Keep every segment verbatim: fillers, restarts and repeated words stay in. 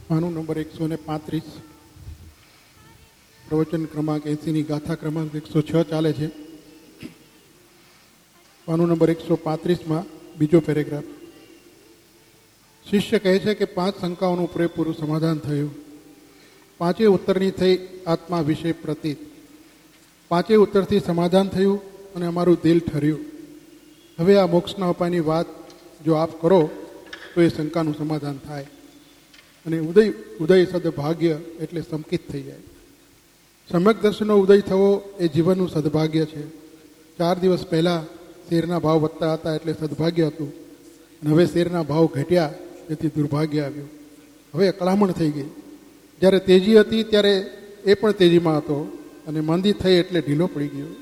પાનું નંબર એકસો ને પાંત્રીસ, પ્રવચન ક્રમાંક એંસીની ગાથા ક્રમાંક એકસો છ ચાલે છે. પાનું નંબર એકસો પાંત્રીસમાં બીજો પેરેગ્રાફ. શિષ્ય કહે છે કે પાંચ શંકાઓનું પૂરેપૂરું સમાધાન થયું. પાંચે ઉત્તરની થઈ આત્મા વિશે પ્રતીત. પાંચે ઉત્તરથી સમાધાન થયું અને અમારું દિલ ઠર્યું. હવે આ મોક્ષના ઉપાયની વાત જો આપ કરો તો એ શંકાનું સમાધાન થાય અને ઉદય ઉદય સદભાગ્ય એટલે સંકિત થઈ જાય. સમ્યક દર્શનનો ઉદય થવો એ જીવનનું સદભાગ્ય છે. ચાર દિવસ પહેલાં શેરના ભાવ વધતા હતા એટલે સદભાગ્ય હતું, અને હવે શેરના ભાવ ઘટ્યા તેથી દુર્ભાગ્ય આવ્યું. હવે અકળામણ થઈ ગઈ. જ્યારે તેજી હતી ત્યારે એ પણ તેજીમાં હતો, અને મંદી થઈ એટલે ઢીલો પડી ગયો.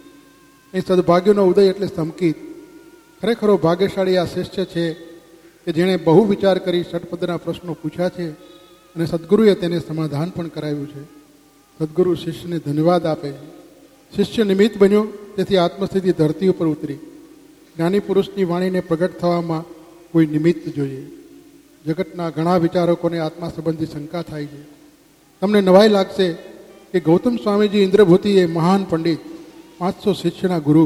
એ સદભાગ્યનો ઉદય એટલે સંકિત. ખરેખરો ભાગ્યશાળી આ શિષ્ય છે કે જેણે બહુ વિચાર કરી ષટપદના પ્રશ્નો પૂછ્યા છે અને સદગુરુએ તેને સમાધાન પણ કરાવ્યું છે. સદગુરુ શિષ્યને ધન્યવાદ આપે. શિષ્ય નિમિત્ત બન્યો, તેથી આત્મસ્થિતિ ધરતી ઉપર ઉતરી. જ્ઞાની પુરુષની વાણીને પ્રગટ થવામાં કોઈ નિમિત્ત જોઈએ. જગતના ઘણા વિચારકોને આત્મા સંબંધી શંકા થાય છે. તમને નવાઈ લાગશે કે ગૌતમ સ્વામીજી ઇન્દ્રભૂતિ એ મહાન પંડિત, પાંચસો શિષ્યના ગુરુ.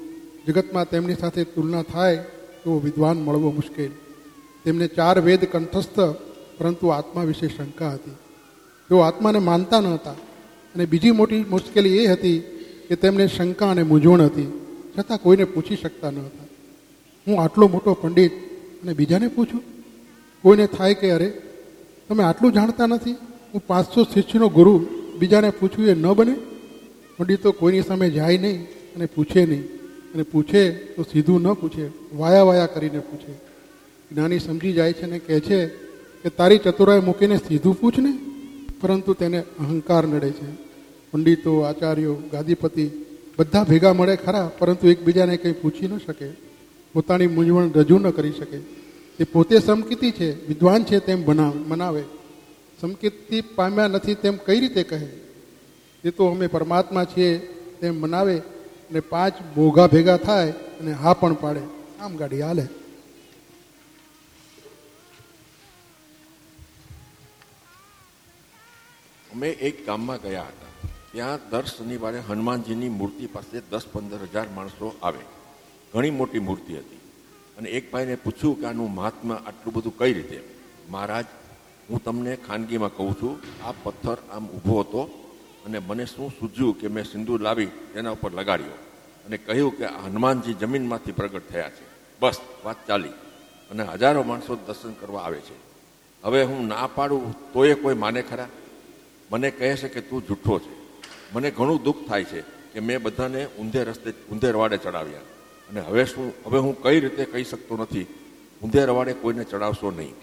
જગતમાં તેમની સાથે તુલના થાય તો વિદ્વાન મળવો મુશ્કેલ. તેમને ચાર વેદ કંઠસ્થ, પરંતુ આત્મા વિશે શંકા હતી. તેઓ આત્માને માનતા ન હતા. અને બીજી મોટી મુશ્કેલી એ હતી કે તેમને શંકા અને મૂંઝવણ હતી, છતાં કોઈને પૂછી શકતા ન હતા. હું આટલો મોટો પંડિત અને બીજાને પૂછું? કોઈને થાય કે અરે તમે આટલું જાણતા નથી, હું પાંચસો શિષ્યનો ગુરુ, બીજાને પૂછવું એ ન બને? પંડિતો કોઈની સામે જાય નહીં અને પૂછે નહીં, અને પૂછે તો સીધું ન પૂછે, વાયા વાયા કરીને પૂછે. જ્ઞાની સમજી જાય છે ને કહે છે કે તારી ચતુરાઈ મૂકીને સીધું પૂછ ને, પરંતુ તેને અહંકાર નડે છે. પંડિતો, આચાર્યો, ગાદીપતિ બધા ભેગા મળે ખરા, પરંતુ એકબીજાને કંઈ પૂછી ન શકે, પોતાની મૂંઝવણ રજૂ ન કરી શકે. તે પોતે સમકિતી છે, વિદ્વાન છે તેમ બનાવે મનાવે. સમકિતી પામ્યા નથી તેમ કઈ રીતે કહે? એ તો અમે પરમાત્મા છીએ તેમ મનાવે, અને પાંચ મોઘા ભેગા થાય અને હા પણ પાડે. આમ ગાડી હાલે. અમે એક ગામમાં ગયા હતા. ત્યાં દર શનિવારે હનુમાનજીની મૂર્તિ પાસે દસ પંદર હજાર માણસો આવે. ઘણી મોટી મૂર્તિ હતી. અને એક ભાઈને પૂછ્યું કે આનું મહાત્મા આટલું બધું કઈ રીતે? મહારાજ, હું તમને ખાનગીમાં કહું છું, આ પથ્થર આમ ઊભો હતો અને મને શું સૂઝ્યું કે મેં સિંદૂર લાવી તેના ઉપર લગાડ્યો અને કહ્યું કે આ હનુમાનજી જમીનમાંથી પ્રગટ થયા છે. બસ વાત ચાલી. અને હજારો માણસો દર્શન કરવા આવે છે. હવે હું ના પાડું તો એ કોઈ માને ખરા? મને કહે છે કે તું જૂઠ્ઠો છે. મને ઘણું દુઃખ થાય છે કે મેં બધાને ઊંધે રસ્તે ઊંધે રવાડે ચડાવ્યા, અને હવે શું હવે હું કઈ રીતે કહી શકતો નથી, ઊંધે રવાડે કોઈને ચડાવશો નહીં.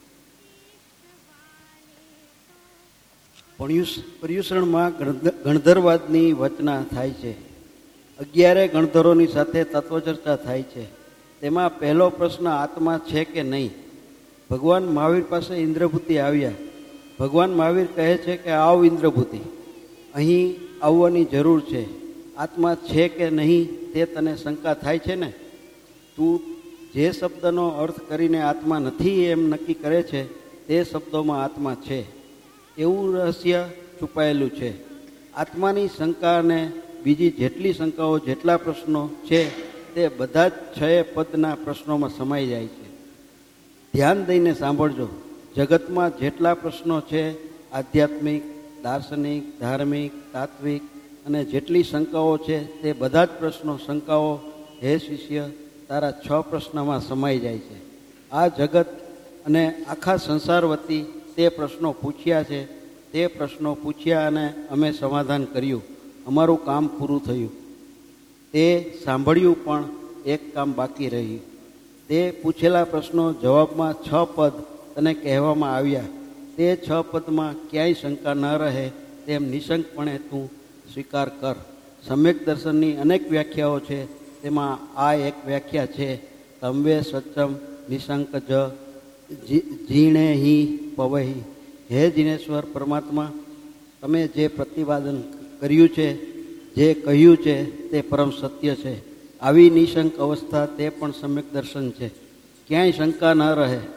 પર્યુષણમાં ગણધરવાદની વચના થાય છે. અગિયારે ગણધરોની સાથે તત્વચર્ચા થાય છે. તેમાં પહેલો પ્રશ્ન આત્મા છે કે નહીં. ભગવાન મહાવીર પાસે ઇન્દ્રભૂતિ આવ્યા. ભગવાન મહાવીર કહે છે કે આવ ઇન્દ્રભૂતિ, અહીં આવવાની જરૂર છે. આત્મા છે કે નહીં તે તને શંકા થાય છે ને? તું જે શબ્દનો અર્થ કરીને આત્મા નથી એમ નક્કી કરે છે તે શબ્દોમાં આત્મા છે એવું રહસ્ય છુપાયેલું છે. આત્માની શંકા અને બીજી જેટલી શંકાઓ, જેટલા પ્રશ્નો છે તે બધા જ છ પદના પ્રશ્નોમાં સમાઈ જાય છે. ધ્યાન દઈને સાંભળજો. જગતમાં જેટલા પ્રશ્નો છે, આધ્યાત્મિક, દાર્શનિક, ધાર્મિક, તાત્વિક, અને જેટલી શંકાઓ છે તે બધા જ પ્રશ્નો, શંકાઓ હે શિષ્ય તારા છ પ્રશ્નમાં સમાઈ જાય છે. આ જગત અને આખા સંસાર વતી તે પ્રશ્નો પૂછ્યા છે. તે પ્રશ્નો પૂછ્યા અને અમે સમાધાન કર્યું. અમારું કામ પૂરું થયું. તે સાંભળ્યું પણ એક કામ બાકી રહ્યું. તે પૂછેલા પ્રશ્નો જવાબમાં છ પદ તને કહેવામાં આવ્યા. તે છ પદમાં ક્યાંય શંકા ન રહે તેમ નિશંકપણે તું સ્વીકાર કર. સમ્યક દર્શનની અનેક વ્યાખ્યાઓ છે, તેમાં આ એક વ્યાખ્યા છે. તંવે સચ્ચમ નિશંક જ જીણે હિ પવહી. હે જીનેશ્વર પરમાત્મા, તમે જે પ્રતિપાદન કર્યું છે, જે કહ્યું છે તે પરમ સત્ય છે. આવી નિશંક અવસ્થા તે પણ સમ્યક દર્શન છે. ક્યાંય શંકા ન રહે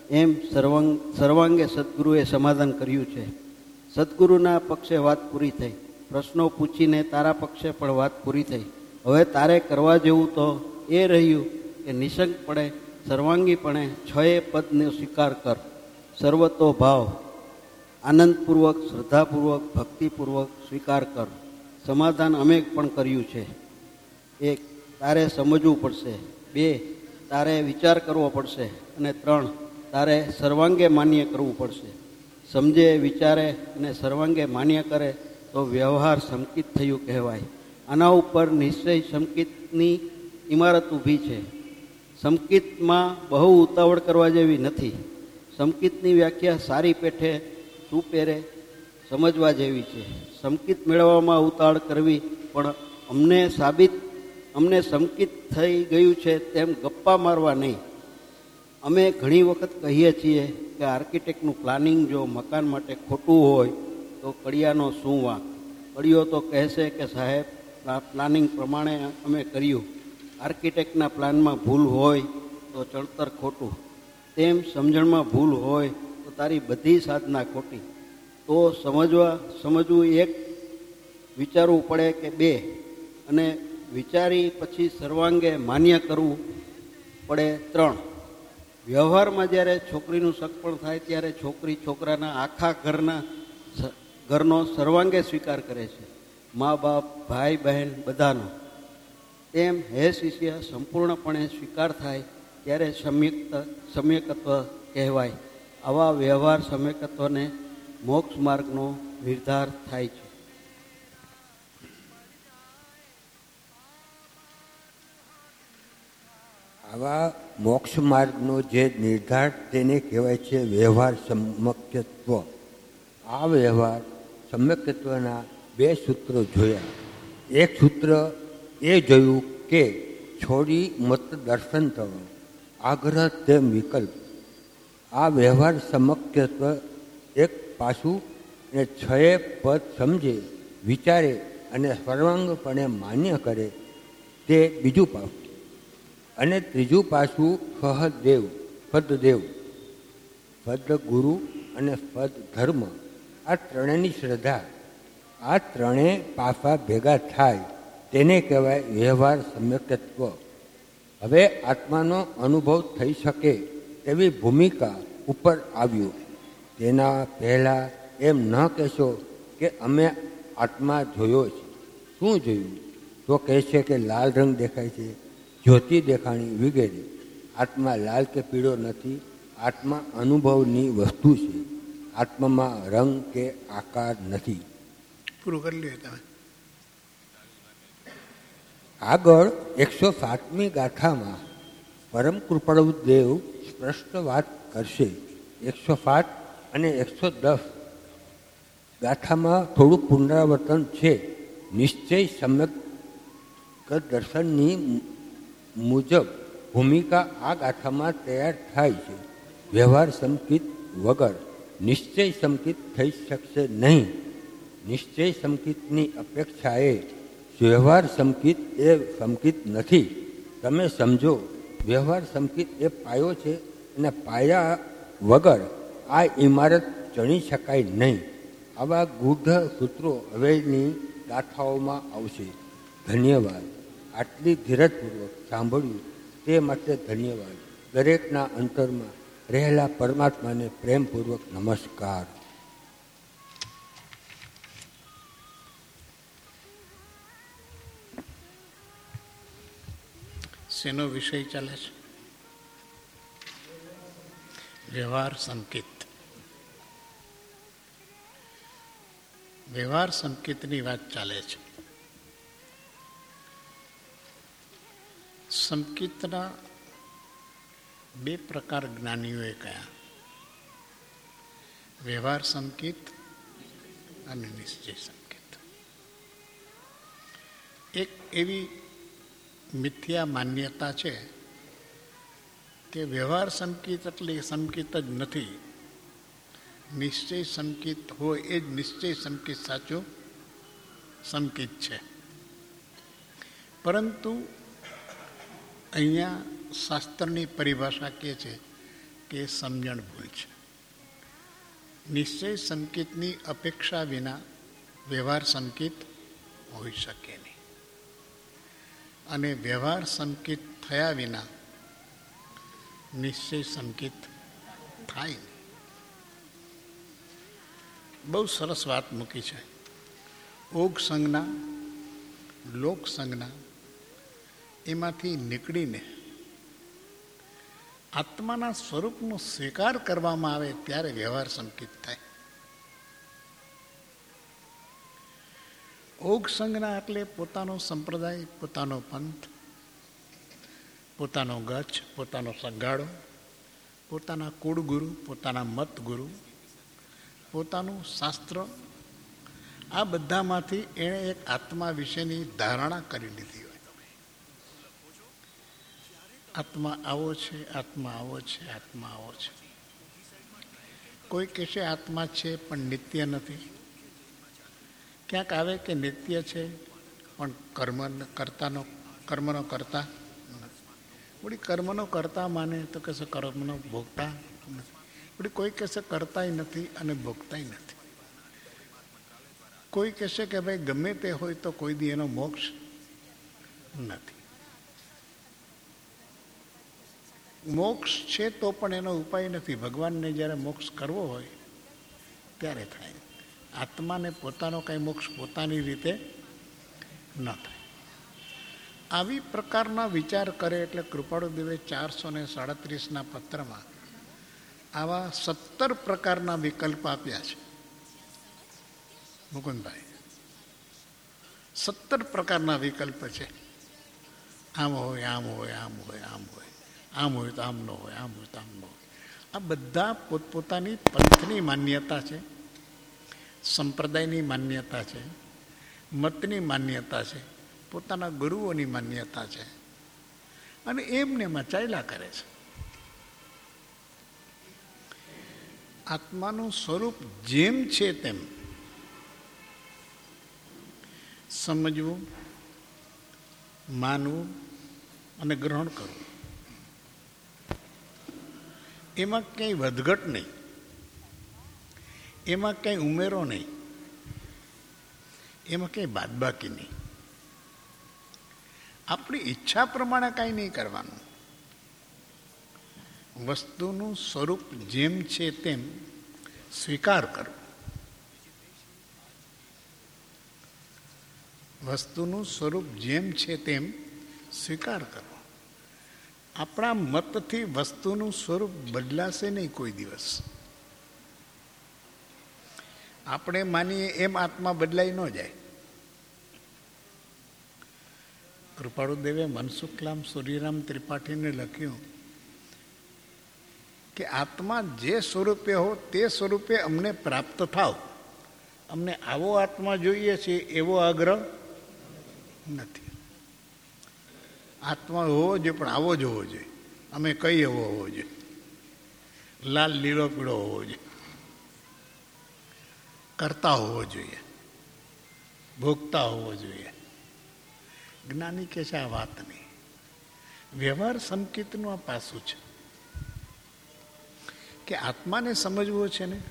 એમ સર્વાંગ સર્વાંગે સદગુરુએ સમાધાન કર્યું છે. સદગુરુના પક્ષે વાત પૂરી થઈ. પ્રશ્નો પૂછીને તારા પક્ષે પણ વાત પૂરી થઈ. હવે તારે કરવા જેવું તો એ રહ્યું કે નિશંકપણે સર્વાંગીપણે છ એ પદનો સ્વીકાર કર. સર્વતો ભાવ આનંદપૂર્વક, શ્રદ્ધાપૂર્વક, ભક્તિપૂર્વક સ્વીકાર કર. સમાધાન અમે પણ કર્યું છે. એક, તારે સમજવું પડશે. બે, તારે વિચાર કરવો પડશે. અને ત્રણ, તારે સર્વાંગે માન્ય કરવું પડશે. સમજે, વિચારે અને સર્વાંગે માન્ય કરે તો વ્યવહાર સંકિત થયું કહેવાય. આના ઉપર નિશ્ચય સંકિતની ઇમારત ઊભી છે. સંકિતમાં બહુ ઉતાવળ કરવા જેવી નથી. સંકિતની વ્યાખ્યા સારી પેઠે સુપેરે સમજવા જેવી છે. સંકિત મેળવવામાં ઉતાવળ કરવી પણ અમને સાબિત અમને સંકિત થઈ ગયું છે તેમ ગપ્પા મારવા નહીં. અમે ઘણી વખત કહીએ છીએ કે આર્કિટેક્ટનું પ્લાનિંગ જો મકાન માટે ખોટું હોય તો કડિયાનો શું વાંક. કડિયો તો કહેશે કે સાહેબ પ્લાનિંગ પ્રમાણે અમે કર્યું. આર્કિટેક્ટના પ્લાનમાં ભૂલ હોય તો ચણતર ખોટું. તેમ સમજણમાં ભૂલ હોય તો તારી બધી સાધના ખોટી. તો સમજવા સમજવું એક, વિચારવું પડે કે બે, અને વિચારી પછી સર્વાંગે માન્ય કરવું પડે ત્રણ. વ્યવહારમાં જ્યારે છોકરીનું સગપણ થાય ત્યારે છોકરી છોકરાના આખા ઘરના ઘરનો સર્વાંગે સ્વીકાર કરે છે. મા બાપ, ભાઈ બહેન બધાનો. તેમ હે શિષ્ય સંપૂર્ણપણે સ્વીકાર થાય ત્યારે સમ્યક્ત સમ્યકત્વ કહેવાય. આવા વ્યવહાર સમ્યકત્વને મોક્ષ માર્ગનો નિર્ધાર થાય છે. આવા મોક્ષ માર્ગનો જે નિર્ધાર તેને કહેવાય છે વ્યવહાર સમ્યક્ત્વ. આ વ્યવહાર સમ્યક્ત્વના બે સૂત્રો જોયા. એક સૂત્ર એ જોયું કે છોડી મત દર્શન થવા, આગ્રહ તેમ વિકલ્પ. આ વ્યવહાર સમ્યક્ત્વ એક પાસું અને છએ પદ સમજે, વિચારે અને સર્વાંગપણે માન્ય કરે તે બીજું પાસું. અને ત્રીજું પાછું સહદેવ, પદદેવ, પદ ગુરુ અને પદ ધર્મ. આ ત્રણેયની શ્રદ્ધા. આ ત્રણેય પાસા ભેગા થાય તેને કહેવાય વ્યવહાર સમ્યક્ત્વ. હવે આત્માનો અનુભવ થઈ શકે તેવી ભૂમિકા ઉપર આવ્યું. તેના પહેલાં એમ ન કહેશો કે અમે આત્મા જોયો છે. શું જોયું? તો કહેશે કે લાલ રંગ દેખાય છે, જ્યોતિ દેખાણી વગેરે. આત્મા લાલ કે પીળો નથી. આત્મા અનુભવની વસ્તુ છે. આત્મામાં રંગ કે આકાર નથી. પૂરું કરી લે તમે. આગળ એકસો સાતમી ગાથામાં પરમ કૃપાળુ દેવ સ્પષ્ટ વાત કરશે. એકસો સાત અને એકસો દસ ગાથામાં થોડું પુનરાવર્તન છે. નિશ્ચય સમ્યક દર્શનની મુજબ ભૂમિકા આ ગાથામાં તૈયાર થાય છે. વ્યવહાર સંકિત વગર નિશ્ચય સંકિત થઈ શકશે નહીં. નિશ્ચય સંકિતની અપેક્ષાએ વ્યવહાર સંકિત એ સંકિત નથી. તમે સમજો, વ્યવહાર સંકિત એ પાયો છે અને પાયા વગર આ ઇમારત ચણી શકાય નહીં. આવા ગૂઢ સૂત્રો હવેની ગાથાઓમાં આવશે. ધન્યવાદ. આટલી ધીરજપૂર્વક સાંભળ્યું તે માટે ધન્યવાદ. દરેકના અંતરમાં રહેલા પરમાત્માને પ્રેમપૂર્વક નમસ્કાર. શેનો વિષય ચાલે છે? વ્યવહાર સંકેત. વ્યવહાર સંકેતની વાત ચાલે છે. સંકેતના બે પ્રકાર જ્ઞાનીઓએ કયા: વ્યવહાર સંકેત અને નિશ્ચય સંકેત. એક એવી મિથ્યા માન્યતા છે કે વ્યવહાર સંકેત એટલે સંકેત જ નથી, નિશ્ચય સંકેત હોય એ જ નિશ્ચય સંકેત સાચો સંકેત છે. પરંતુ અહીંયા શાસ્ત્રની પરિભાષા કહે છે કે એ સમજણ ભૂલ છે. નિશ્ચય સંકેતની અપેક્ષા વિના વ્યવહાર સંકેત હોઈ શકે નહીં, અને વ્યવહાર સંકેત થયા વિના નિશ્ચય સંકેત થાય નહીં. બહુ સરસ વાત મૂકી છે. ઓગ સંજ્ઞા, લોક સંજ્ઞા એમાંથી નીકળીને આત્માના સ્વરૂપનો સ્વીકાર કરવામાં આવે ત્યારે વ્યવહાર સંકેત થાય. ઓગ સંજ્ઞા એટલે પોતાનો સંપ્રદાય, પોતાનો પંથ, પોતાનો ગચ્છ, પોતાનો સગાડો, પોતાના કુળગુરુ, પોતાના મત ગુરુ, પોતાનું શાસ્ત્ર, આ બધામાંથી એણે એક આત્મા વિશેની ધારણા કરી લીધી હોય. આત્મા આવો છે, આત્મા આવો છે, આત્મા આવો છે. કોઈ કહેશે આત્મા છે પણ નિત્ય નથી. ક્યાંક આવે કે નિત્ય છે પણ કર્મ કરતાનો કર્મનો કરતા વળી કર્મનો કરતા માને તો કહેશે કર્મનો ભોગતા નથી. વળી કોઈ કહેશે કરતાય નથી અને ભોગતાય નથી. કોઈ કહેશે કે ભાઈ ગમે તે હોય તો કોઈ દી એનો મોક્ષ નથી. મોક્ષ છે તો પણ એનો ઉપાય નથી. ભગવાનને જ્યારે મોક્ષ કરવો હોય ત્યારે થાય. આત્માને પોતાનો કાંઈ મોક્ષ પોતાની રીતે ન થાય. આવી પ્રકારના વિચાર કરે એટલે કૃપાળુદેવે ચારસો ને સાડત્રીસના પત્રમાં આવા સત્તર પ્રકારના વિકલ્પ આપ્યા છે. મુકુંદભાઈ, સત્તર પ્રકારના વિકલ્પ છે. આમ હોય, આમ હોય, આમ હોય, આમ હોય, આમ હોય તો આમ ન હોય, આમ હોય તો આમ ન હોય. આ બધા પોતપોતાની પંથની માન્યતા છે, સંપ્રદાયની માન્યતા છે, મતની માન્યતા છે, પોતાના ગુરુઓની માન્યતા છે, અને એમને મચાયેલા કરે છે. આત્માનું સ્વરૂપ જેમ છે તેમ સમજવું, માનવું અને ગ્રહણ કરવું. એમાં ક્યાંય વધઘટ નહીં, એમાં ક્યાંય ઉમેરો નહીં, એમાં ક્યાંય બાદબાકી નહીં. આપણી ઈચ્છા પ્રમાણે કાંઈ નહીં કરવાનું. વસ્તુનું સ્વરૂપ જેમ છે તેમ સ્વીકાર કરવો. વસ્તુનું સ્વરૂપ જેમ છે તેમ સ્વીકાર કરવો. આપણા મતથી વસ્તુનું સ્વરૂપ બદલાશે નહીં કોઈ દિવસ. આપણે માનીએ એમ આત્મા બદલાઈ ન જાય. કૃપાળુદેવે મનસુખલામ સૂર્યરામ ત્રિપાઠીને લખ્યું કે આત્મા જે સ્વરૂપે હો તે સ્વરૂપે અમને પ્રાપ્ત થાવ. અમને આવો આત્મા જોઈએ છે એવો આગ્રહ નથી. આત્મા હોવો જોઈએ પણ આવો જ હોવો જોઈએ. અમે કઈ એવો હોવો જોઈએ? લાલ, લીલો, પીળો હોવો જોઈએ, કરતા હોવો જોઈએ, ભોગતા હોવો જોઈએ. જ્ઞાની કે છે આ વાત નહીં. વ્યવહાર સંકેતનું આ પાસું છે કે આત્માને સમજવો છે ને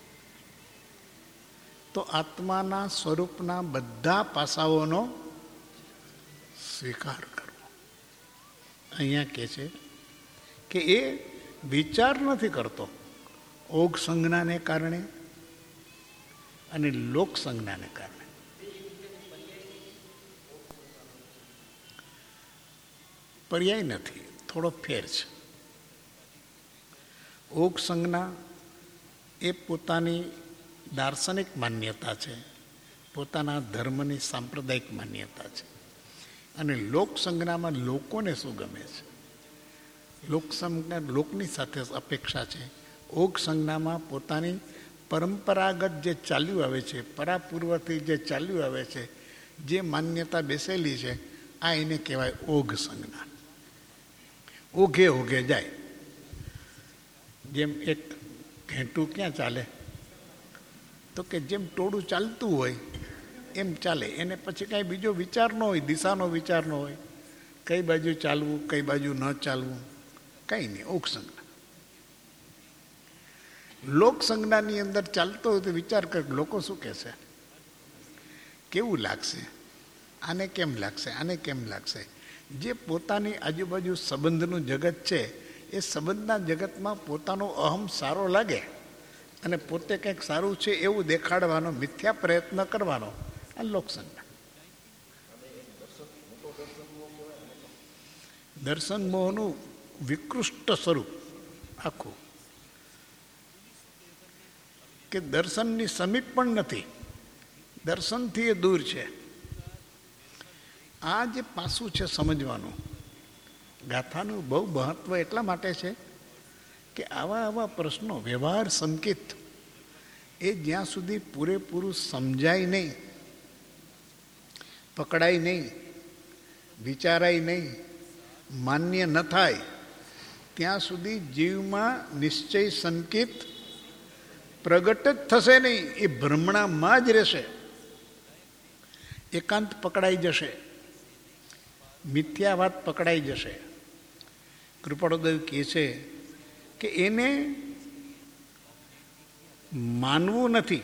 તો આત્માના સ્વરૂપના બધા પાસાઓનો સ્વીકાર કરવો. અહીંયા કહે છે કે એ વિચાર નથી કરતો ઓગ સંજ્ઞાને કારણે અને લોક સંજ્ઞાને કારણે. પર્યાય નથી, થોડો ફેર છે. ઓગ સંજ્ઞા એ પોતાની દાર્શનિક માન્યતા છે, પોતાના ધર્મની સાંપ્રદાયિક માન્યતા છે. અને લોક સંજ્ઞામાં લોકોને શું ગમે છે, લોક સંજ્ઞા લોકની સાથે અપેક્ષા છે. ઓગ સંજ્ઞામાં પોતાની પરંપરાગત જે ચાલ્યું આવે છે, પરાપૂર્વથી જે ચાલ્યું આવે છે, જે માન્યતા બેસેલી છે, આ એને કહેવાય ઓગ સંજ્ઞા. ઓઘે ઓઘે જાય. જેમ એક ઘેંટું ક્યાં ચાલે તો કે જેમ ટોળું ચાલતું હોય એમ ચાલે. એને પછી કાંઈ બીજો વિચાર ન હોય, દિશાનો વિચાર ન હોય, કઈ બાજુ ચાલવું કઈ બાજુ ન ચાલવું, કંઈ નહીં. ઓગ સંજ્ઞા. લોક સંજ્ઞાની અંદર ચાલતો હોય તો વિચાર કર, લોકો શું કહેશે, કેવું લાગશે, આને કેમ લાગશે, આને કેમ લાગશે. જે પોતાની આજુબાજુ સંબંધનું જગત છે એ સંબંધના જગતમાં પોતાનો અહમ સારો લાગે અને પોતે કંઈક સારું છે એવું દેખાડવાનો મિથ્યા પ્રયત્ન કરવાનો આ લોકસંજ્ઞા. દર્શન મોહનું વિકૃષ્ટ સ્વરૂપ આખું, કે દર્શનની સમીપ પણ નથી, દર્શનથી એ દૂર છે. આ જે પાસું છે સમજવાનું, ગાથાનું બહુ મહત્વ એટલા માટે છે કે આવા આવા પ્રશ્નો, વ્યવહાર સંકેત એ જ્યાં સુધી પૂરેપૂરું સમજાય નહીં, પકડાય નહીં, વિચારાય નહીં, માન્ય ન થાય ત્યાં સુધી જીવમાં નિશ્ચય સંકેત પ્રગટ જ થશે નહીં, એ ભ્રમણામાં જ રહેશે. એકાંત પકડાઈ જશે, મિથ્યા વાત પકડાઈ જશે. કૃપાળુદેવ કહે છે કે એને માનવું નથી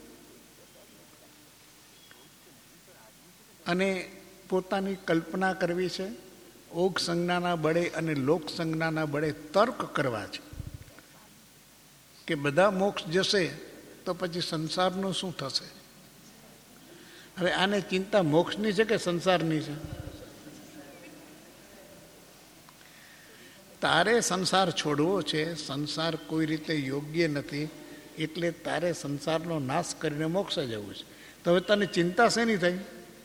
અને પોતાની કલ્પના કરવી છે, ઓગ સંજ્ઞાના બળે અને લોક સંજ્ઞાના બળે તર્ક કરવા છે કે બધા મોક્ષ જશે તો પછી સંસારનું શું થશે. હવે આને ચિંતા મોક્ષની છે કે સંસારની છે? તારે સંસાર છોડવો છે, સંસાર કોઈ રીતે યોગ્ય નથી, એટલે તારે સંસારનો નાશ કરીને મોક્ષ જવું છે. તો હવે તને ચિંતા શેની થઈ?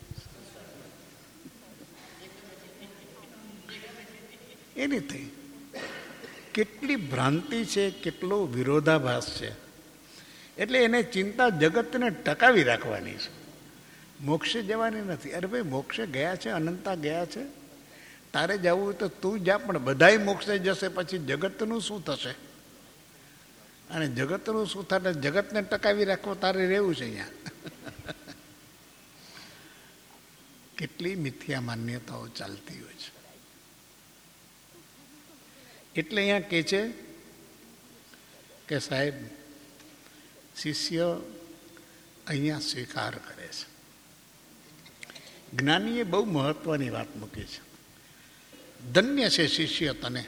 એની થઈ. કેટલી ભ્રાંતિ છે, કેટલો વિરોધાભાસ છે. એટલે એને ચિંતા જગતને ટકાવી રાખવાની છે, મોક્ષે જવાની નથી. અરે ભાઈ, મોક્ષે ગયા છે, અનંતા ગયા છે, તારે જવું હોય તો તું જા, પણ બધાય મોક્ષે જશે પછી જગતનું શું થશે? અને જગતનું શું થાય? જગતને ટકાવી રાખવો તારે રહેવું છે અહીંયા. કેટલી મિથ્યા માન્યતાઓ ચાલતી હોય છે. એટલે અહીંયા કહે છે કે સાહેબ, શિષ્ય અહીંયા સ્વીકાર કરે છે. જ્ઞાનીએ બહુ મહત્વની વાત મૂકી છે. ધન્ય છે શિષ્ય તને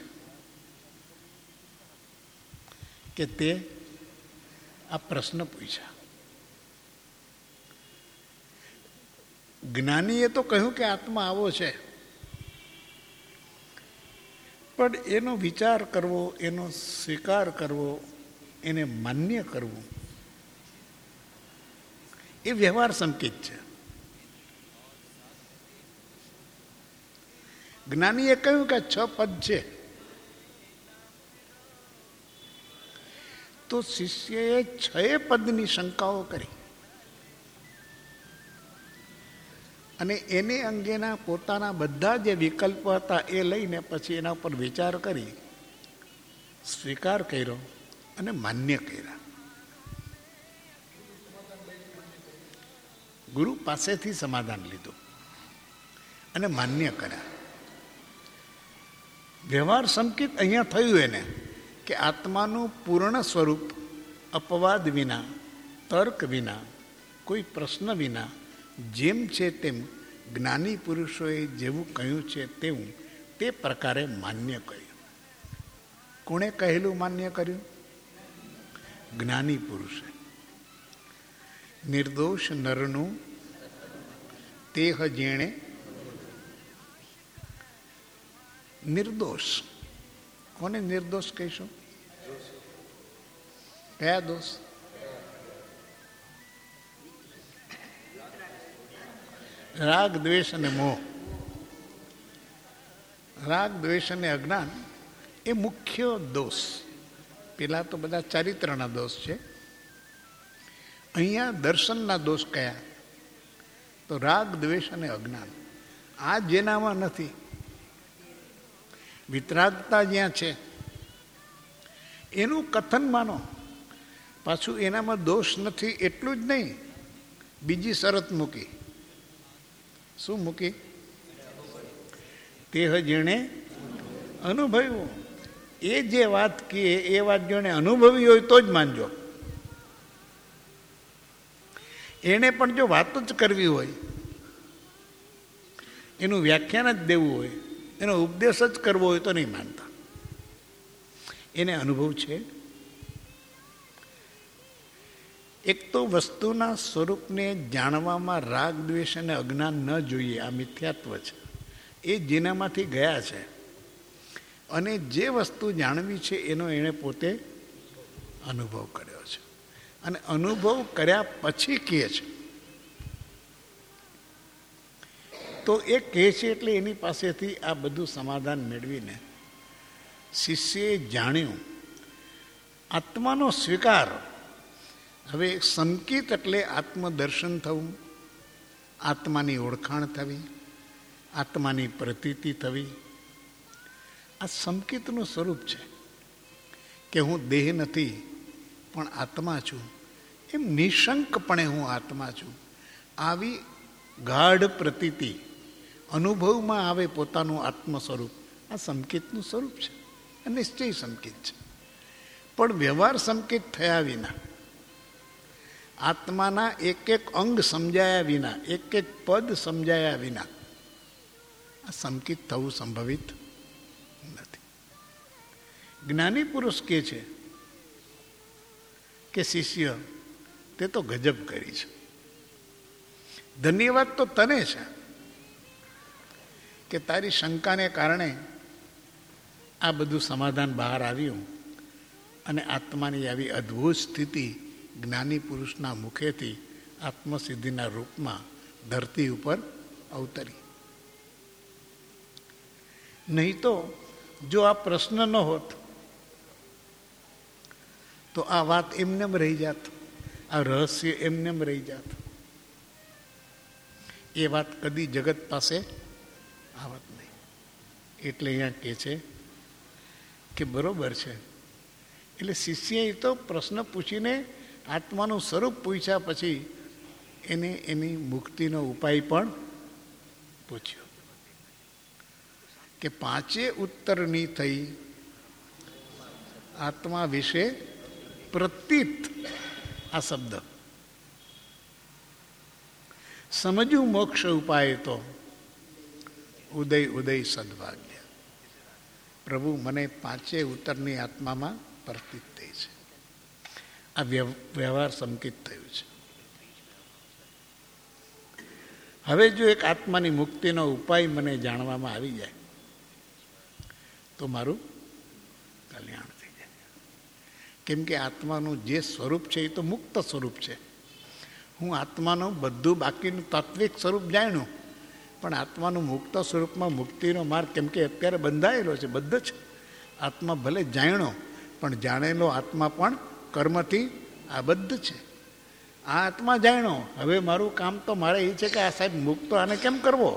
કે તે આ પ્રશ્ન પૂછ્યા. જ્ઞાનીએ તો કહ્યું કે આત્મા આવો છે, પણ એનો વિચાર કરવો, એનો સ્વીકાર કરવો, એને માન્ય કરવું એ વ્યવહાર સંકેત છે. જ્ઞાનીએ કહ્યું કે છ પદ છે, તો શિષ્યએ છ પદની શંકાઓ કરી અને એને અંગેના પોતાના બધા જે વિકલ્પ હતા એ લઈને પછી એના ઉપર વિચાર કરી સ્વીકાર કર્યો અને માન્ય કર્યા. ગુરુ પાસેથી સમાધાન લીધું અને માન્ય કર્યા. વ્યવહાર સંકેત અહીંયા થયું એને કે આત્માનું પૂર્ણ સ્વરૂપ અપવાદ વિના, તર્ક વિના, કોઈ પ્રશ્ન વિના, જેમ છે તેમ જ્ઞાની પુરુષોએ જેવું કહ્યું છે તેવું તે પ્રકારે માન્ય કર્યું. કોણે કહેલું માન્ય કર્યું? જ્ઞાની પુરુષે. નિર્દોષ નરનું તેહ જેણે. નિર્દોષ કોને નિર્દોષ કહીશું? કયા દોષ? રાગ, દ્વેષ અને મોહ. રાગ, દ્વેષ અને અજ્ઞાન એ મુખ્ય દોષ. પેલા તો બધા ચારિત્રના દોષ છે. અહીંયા દર્શનના દોષ કયા? તો રાગ, દ્વેષ અને અજ્ઞાન. આ જેનામાં નથી, વિતરાગતા જ્યાં છે એનું કથન માનો. પાછું એનામાં દોષ નથી એટલું જ નહીં, બીજી શરત મૂકી. શું મૂકી? તે જેણે અનુભવ્યું. એ જે વાત કહીએ એ વાત જો એને અનુભવી હોય તો જ માનજો. એને પણ જો વાત જ કરવી હોય, એનું વ્યાખ્યાન જ દેવું હોય, એનો ઉપદેશ જ કરવો હોય તો નહીં માનતા. એને અનુભવ છે. એક તો વસ્તુના સ્વરૂપને જાણવામાં રાગ, દ્વેષ અને અજ્ઞાન ન જોઈએ, આ મિથ્યાત્વ છે. એ જેનામાંથી ગયા છે અને જે વસ્તુ જાણવી છે એનો એણે પોતે અનુભવ કર્યો છે અને અનુભવ કર્યા પછી કહે છે. તો એ કહે છે એટલે એની પાસેથી આ બધું સમાધાન મેળવીને શિષ્યએ જાણ્યું આત્માનો સ્વીકાર. હવે સંકિત એટલે આત્મદર્શન થવું, આત્માની ઓળખાણ થવી, આત્માની પ્રતીતિ થવી. આ સંકિતનું સ્વરૂપ છે કે હું દેહ નથી પણ આત્મા છું, એમ નિશંકપણે હું આત્મા છું. આવી ગાઢ પ્રતીતિ અનુભવમાં આવે પોતાનું આત્મ સ્વરૂપ. આ સંકિતનું સ્વરૂપ છે, નિશ્ચય સંકિત છે. પણ વ્યવહાર સંકિત થયા વિના, આત્માના એક એક અંગ સમજાયા વિના, એક એક પદ સમજાયા વિના આ સંકિત થવું સંભવિત નથી. જ્ઞાની પુરુષ કહે છે કે શિષ્ય તે તો ગજબ કરી છે, ધન્યવાદ તો તને છે કે તારી શંકાને કારણે આ બધું સમાધાન બહાર આવ્યું અને આત્માની આવી અદ્ભુત સ્થિતિ જ્ઞાની પુરુષના મુખેથી આત્મસિદ્ધિના રૂપમાં ધરતી ઉપર અવતરી. નહીં તો જો આ પ્રશ્ન ન હોત તો આ વાત એમનેમ રહી જાત, આ રહસ્ય એમનેમ રહી જાત. એ વાત કદી જગત પાસે આવત નહીં. એટલે અહીંયા કહે છે કે બરોબર છે. એટલે શિષ્યએ તો પ્રશ્ન પૂછીને આત્માનું સ્વરૂપ પૂછ્યા પછી એને એની મુક્તિનો ઉપાય પણ પૂછ્યો કે પાંચે ઉત્તરની થઈ આત્મા વિશે પ્રતીત. આ શબ્દ સમજવું મોક્ષ ઉપાય તો ઉદય ઉદય સદભાગ્ય. પ્રભુ મને પાંચે ઉત્તરની આત્મામાં પ્રતીત થઈ છે. આ વ્યવહાર સંકિત થયું છે. હવે જો એક આત્માની મુક્તિનો ઉપાય મને જાણવામાં આવી જાય તો મારું કલ્યાણ થઈ જાય. કેમ કે આત્માનું જે સ્વરૂપ છે એ તો મુક્ત સ્વરૂપ છે. હું આત્માનું બધું બાકીનું તાત્વિક સ્વરૂપ જાણ્યું, પણ આત્માનું મુક્ત સ્વરૂપમાં મુક્તિનો માર્ગ કેમ કે અત્યારે બંધાયેલો છે. બધો જ આત્મા ભલે જાણ્યો પણ જાણેલો આત્મા પણ કર્મથી આબદ્ધ છે. આ આત્મા જાણ્યો, હવે મારું કામ તો મારે એ છે કે આ સાહેબ મુક્ત આને કેમ કરવો,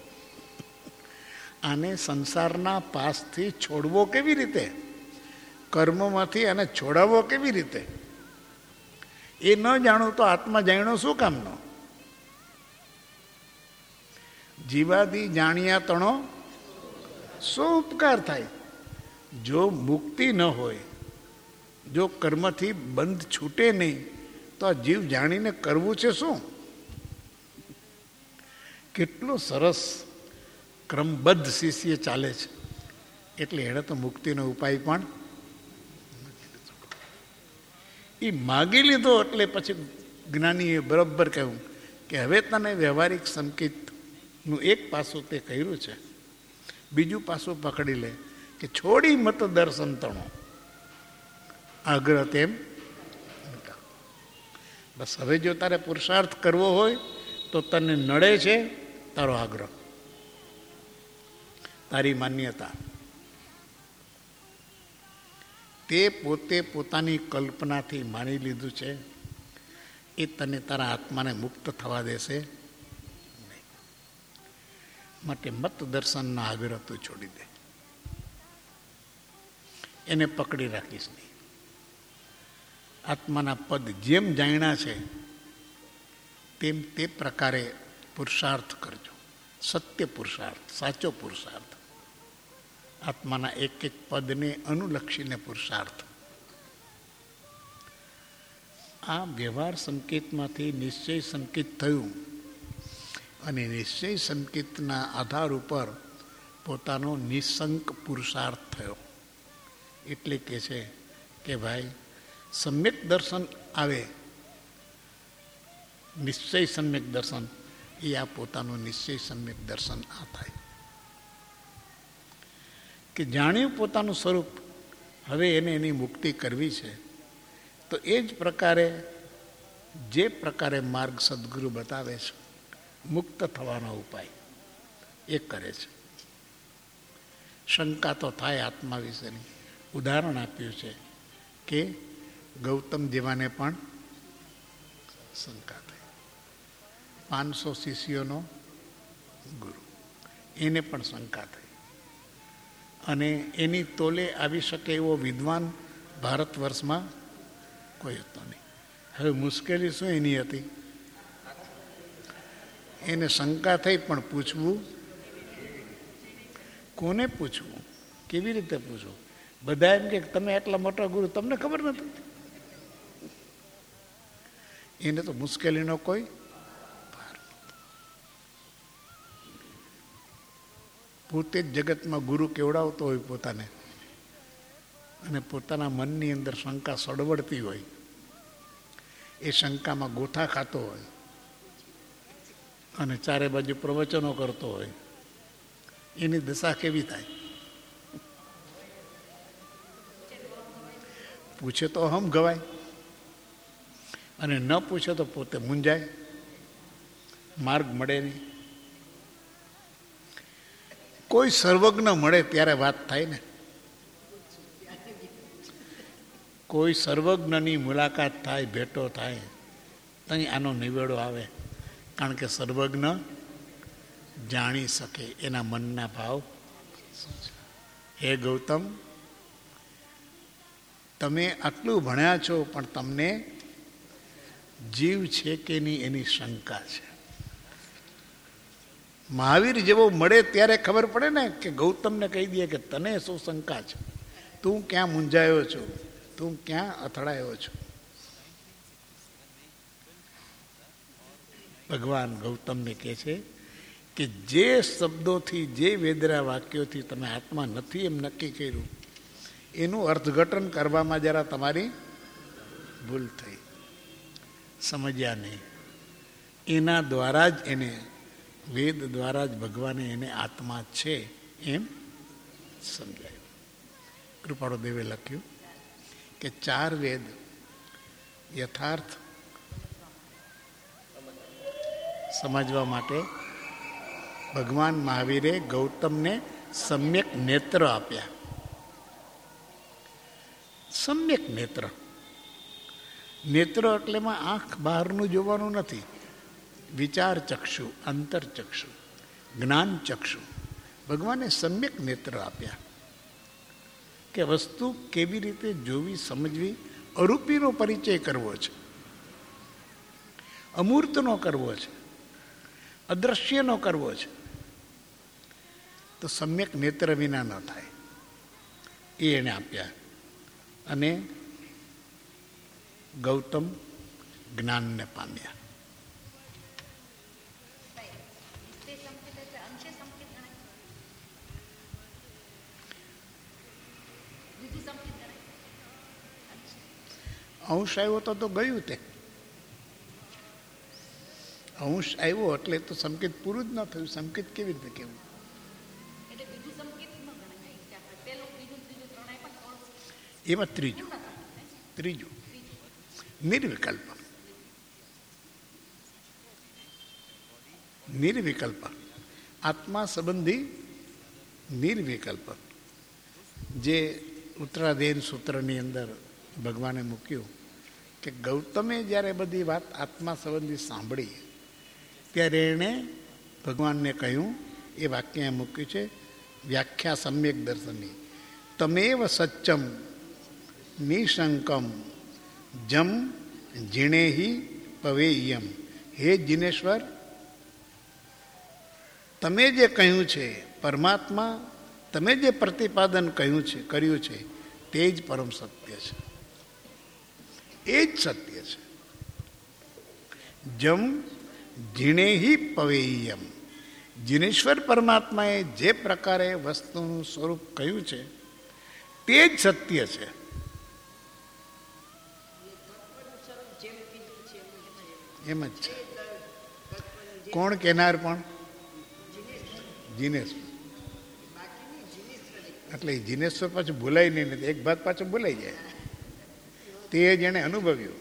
આને સંસારના પાસથી છોડવો કેવી રીતે, કર્મમાંથી આને છોડાવવો કેવી રીતે, એ ન જાણું તો આત્મા જાણ્યો શું કામનો. જીવાદી જાણ્યા તણો શું ઉપકાર થાય. જો મુક્તિ ન હોય, જો કર્મથી બંધ છૂટે નહીં તો આ જીવ જાણીને કરવું છે શું. કેટલું સરસ ક્રમબદ્ધ શિષ્ય ચાલે છે. એટલે એણે તો મુક્તિનો ઉપાય પણ એ માગી લીધો. એટલે પછી જ્ઞાનીએ બરાબર કહ્યું કે હવે તને વ્યવહારિક સંકેતનું એક પાસું તે કર્યું છે, બીજું પાસું પકડી લે કે છોડી મત દર્શન તણો આગ્રહ તેમ. બસ હવે જો તારે પુરુષાર્થ કરવો હોય તો તને નડે છે તારો આગ્રહ, તારી માન્યતા. તે પોતે પોતાની કલ્પનાથી માની લીધું છે એ તને તારા આત્માને મુક્ત થવા દેશે નહીં. માટે મત દર્શનનો આગ્રહ તું છોડી દે, એને પકડી રાખીશ નહીં. આત્માના પદ જેમ જાણ્યા છે તેમ તે પ્રકારે પુરુષાર્થ કરજો. સત્ય પુરુષાર્થ, સાચો પુરુષાર્થ. આત્માના એક એક પદને અનુલક્ષીને પુરુષાર્થ. આ વ્યવહાર સંકેતમાંથી નિશ્ચય સંકેત થયું અને નિશ્ચય સંકેતના આધાર ઉપર પોતાનો નિસંક પુરુષાર્થ થયો. એટલે કે છે કે ભાઈ સમ્યક દર્શન આવે, નિશ્ચય સમ્યક દર્શન, એ આ પોતાનું નિશ્ચય સમ્યક દર્શન આ થાય કે જાણ્યું પોતાનું સ્વરૂપ, હવે એને એની મુક્તિ કરવી છે. તો એ જ પ્રકારે જે પ્રકારે માર્ગ સદગુરુ બતાવે છે મુક્ત થવાનો ઉપાય એ કરે છે. શંકા તો થાય આત્મા વિશેની. ઉદાહરણ આપ્યું છે કે ગૌતમ જેવાને પણ શંકા થઈ. પાંચસો શિષ્યોનો ગુરુ, એને પણ શંકા થઈ અને એની તોલે આવી શકે એવો વિદ્વાન ભારત વર્ષમાં કોઈ હતો નહીં. હવે મુશ્કેલી શું એની હતી? એને શંકા થઈ, પણ પૂછવું કોને પૂછવું, કેવી રીતે પૂછવું? બધા એમ કે તમે એટલા મોટા ગુરુ, તમને ખબર નથી. એને તો મુશ્કેલીનો કોઈ ભાર નહોતો. પોતે જ જગતમાં ગુરુ કેવડાવતો હોય પોતાને, અને પોતાના મનની અંદર શંકા સડવડતી હોય, એ શંકામાં ગોથા ખાતો હોય અને ચારે બાજુ પ્રવચનો કરતો હોય, એની દશા કેવી થાય? પૂછે તો હમ ગવાય અને ન પૂછે તો પોતે મૂંઝાય, માર્ગ મળે નહીં. કોઈ સર્વજ્ઞ મળે ત્યારે વાત થાય ને. કોઈ સર્વજ્ઞની મુલાકાત થાય, ભેટો થાય, ત્યાં આનો નિવેડો આવે. કારણ કે સર્વજ્ઞ જાણી શકે એના મનના ભાવ શું છે. હે ગૌતમ, તમે આટલું ભણ્યા છો પણ તમને જીવ છે કે નહીં એની શંકા છે. મહાવીર જેવો મળે ત્યારે ખબર પડે ને કે ગૌતમને કહી દે કે તને શું શંકા છે, તું ક્યાં મૂંઝાયો છો, તું ક્યાં અથડાયો છો. ભગવાન ગૌતમને કહે છે કે જે શબ્દોથી, જે વેદરા વાક્યોથી તમે આત્મા નથી એમ નક્કી કર્યું, એનું અર્થઘટન કરવામાં જરા તમારી ભૂલ થઈ, સમજ્યા નહીં. એના દ્વારા જ એને, વેદ દ્વારા જ ભગવાને એને આત્મા છે એમ સમજાયું. કૃપાળુ દેવે લખ્યું કે ચાર વેદ યથાર્થ સમજવા માટે ભગવાન મહાવીરે ગૌતમને સમ્યક નેત્ર આપ્યા. સમ્યક નેત્ર, નેત્ર એટલેમાં આંખ બહારનું જોવાનું નથી. વિચાર ચક્ષુ, અંતર ચક્ષુ, જ્ઞાન ચક્ષુ, ભગવાને સમ્યક નેત્ર આપ્યા કે વસ્તુ કેવી રીતે જોવી, સમજવી. અરૂપીનો પરિચય કરવો છે, અમૂર્તનો કરવો છે, અદ્રશ્યનો કરવો છે, તો સમ્યક નેત્ર વિના ન થાય. એ એને આપ્યા અને ગૌતમ જ્ઞાનને પામ્યા. અંશ આવ્યો તો તો ગયું તે અંશ આવ્યો એટલે તો સંકેત પૂરું જ ન થયું. સંકેત કેવી રીતે કેવું? એમાં ત્રીજું ત્રીજું નિર્વિકલ્પ. નિર્વિકલ્પ આત્મા સંબંધી નિર્વિકલ્પ, જે ઉત્તરાધ્યયન સૂત્રની અંદર ભગવાને મૂક્યું કે ગૌતમે જ્યારે બધી વાત આત્મા સંબંધી સાંભળી ત્યારે એણે ભગવાનને કહ્યું, એ વાક્ય મૂક્યું છે વ્યાખ્યા સમ્યક દર્શનની, તમેવ સચ્ચમ નિશંકમ જમ જીણેહી પવેયમ. હે જીનેશ્વર, તમે જે કહ્યું છે પરમાત્મા તમે જે પ્રતિપાદન કહ્યું છે કર્યું છે તે જ પરમ સત્ય છે, એ જ સત્ય છે. જમ જીણેહી પવેયમ, જીનેશ્વર પરમાત્માએ જે પ્રકારે વસ્તુનું સ્વરૂપ કહ્યું છે તે જ સત્ય છે. એમ જ છે. કોણ કહેનાર? પણ જીનેશ્વર. એટલે જીનેશ્વર પાછું ભૂલાય નહીં, નથી એક ભાગ પાછું ભૂલાઈ જાય. તે જેને અનુભવ્યું.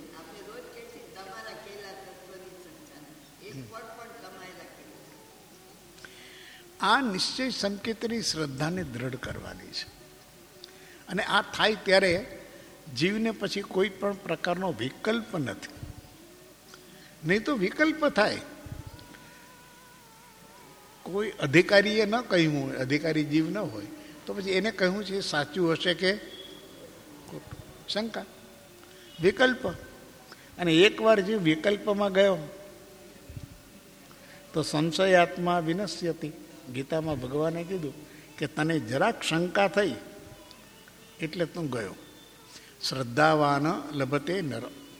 આ નિશ્ચય સંકેતની શ્રદ્ધાને દ્રઢ કરવાની છે. અને આ થાય ત્યારે જીવને પછી કોઈ પણ પ્રકારનો વિકલ્પ નથી. નહીં તો વિકલ્પ થાય. કોઈ અધિકારીએ ન કહ્યું હોય, અધિકારી જીવ ન હોય, તો પછી એને કહ્યું છે સાચું હશે કે ખોટું? શંકા, વિકલ્પ. અને એકવાર જીવ વિકલ્પમાં ગયો તો સંશયાત્મા વિનશ્યતિ. ગીતામાં ભગવાને કીધું કે તને જરાક શંકા થઈ એટલે તું ગયો. શ્રદ્ધાવાન લભતે નર.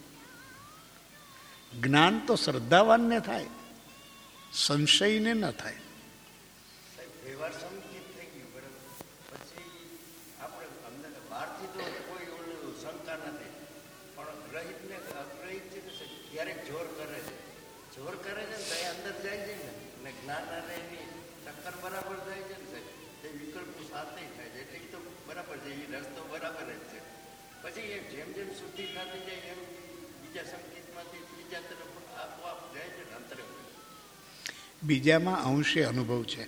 જ્ઞાન તો શ્રદ્ધાવાનને થાય, સંશયને ન થાય. વ્યવહાર સંકિત થઈ ગયું બરાબર. પછી આપણે અંદર બહારથી તો કોઈ ઓલું શંકા નથી, પણ ગ્રહિતને અગ્રહિત છે ને ક્યારેક જોર કરે છે. જોર કરે છે ને તો એ અંદર જાય છે ને, અને જ્ઞાન અને એની ટક્કર બરાબર જાય છે ને સાહેબ, તે વિકલ્પો સાથે થાય છે. એટલે તો બરાબર છે, એ રસ્તો બરાબર જ છે. પછી એ જેમ જેમ શુદ્ધિ થતી જાય એમ બીજા સંકેતમાંથી ત્રીજા તરફ આપોઆપ જાય છે ને અંતરે. બીજામાં અંશે અનુભવ છે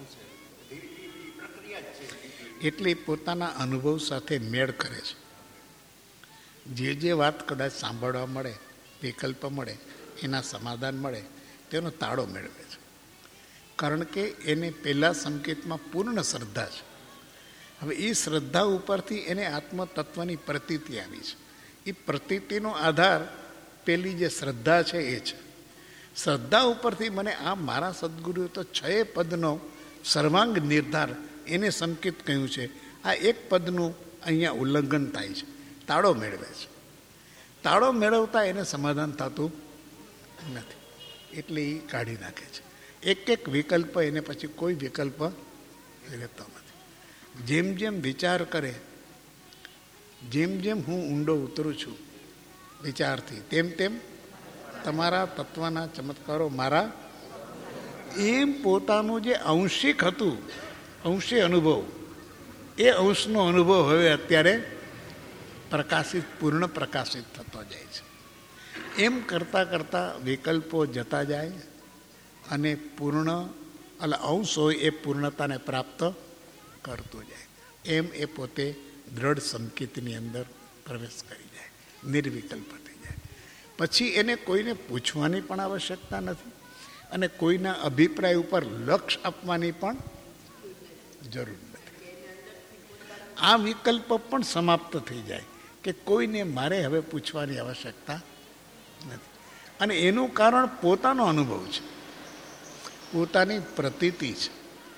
એટલે પોતાના અનુભવ સાથે મેળ કરે છે. જે જે વાત કદાચ સાંભળવા મળે, વિકલ્પ મળે, એના સમાધાન મળે, તેનો તાળો મેળવે છે. કારણ કે એને પહેલા સંકેતમાં પૂર્ણ શ્રદ્ધા છે. હવે એ શ્રદ્ધા ઉપરથી એને આત્મતત્વની પ્રતીતિ આવી છે. એ પ્રતીતિનો આધાર પેલી જે શ્રદ્ધા છે એ છે. શ્રદ્ધા ઉપરથી મને આ મારા સદગુરુએ તો છ પદનો સર્વાંગ નિર્ધાર એને સંકેત કહ્યું છે. આ એક પદનું અહીંયા ઉલ્લંઘન થાય છે, તાળો મેળવે છે. તાળો મેળવતા એને સમાધાન થતું નથી, એટલે એ કાઢી નાખે છે. એક એક વિકલ્પ એને પછી કોઈ વિકલ્પ રહેતો નથી. જેમ જેમ વિચાર કરે, જેમ જેમ હું ઊંડો ઉતરું છું વિચારથી, તેમ તેમ તમારા તત્વના ચમત્કારો મારા, એમ પોતાનું જે અંશિક હતું, અંશે અનુભવ, એ અંશનો અનુભવ હવે અત્યારે પ્રકાશિત, પૂર્ણ પ્રકાશિત થતો જાય છે. એમ કરતાં કરતાં વિકલ્પો જતા જાય અને પૂર્ણ એટલે અંશ હોય એ પૂર્ણતાને પ્રાપ્ત કરતો જાય. એમ એ પોતે દ્રઢ સંકેતની અંદર પ્રવેશ કરી જાય, નિર્વિકલ્પ થઈ જાય. પછી એને કોઈને પૂછવાની પણ આવશ્યકતા નથી અને કોઈના અભિપ્રાય ઉપર લક્ષ આપવાની પણ જરૂર નથી. આ વિકલ્પ પણ સમાપ્ત થઈ જાય કે કોઈને મારે હવે પૂછવાની આવશ્યકતા નથી. અને એનું કારણ પોતાનો અનુભવ છે, પોતાની પ્રતીતિ છે.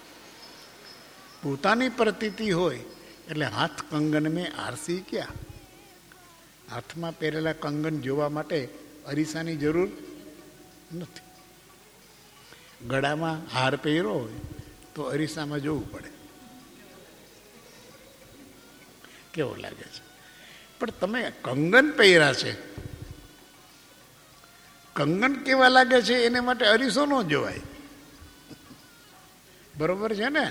પોતાની પ્રતીતિ હોય એટલે હાથ કંગન મેં આરસી ક્યાં? હાથમાં પહેરેલા કંગન જોવા માટે અરીસાની જરૂર નથી. ગળામાં હાર પહેર્યો હોય તો અરીસામાં જોવું પડે કેવો લાગે છે. પણ તમે કંગન પહેર્યા છે, કંગન કેવા લાગે છે એને માટે અરીસો ન જોવાય. બરોબર છે ને?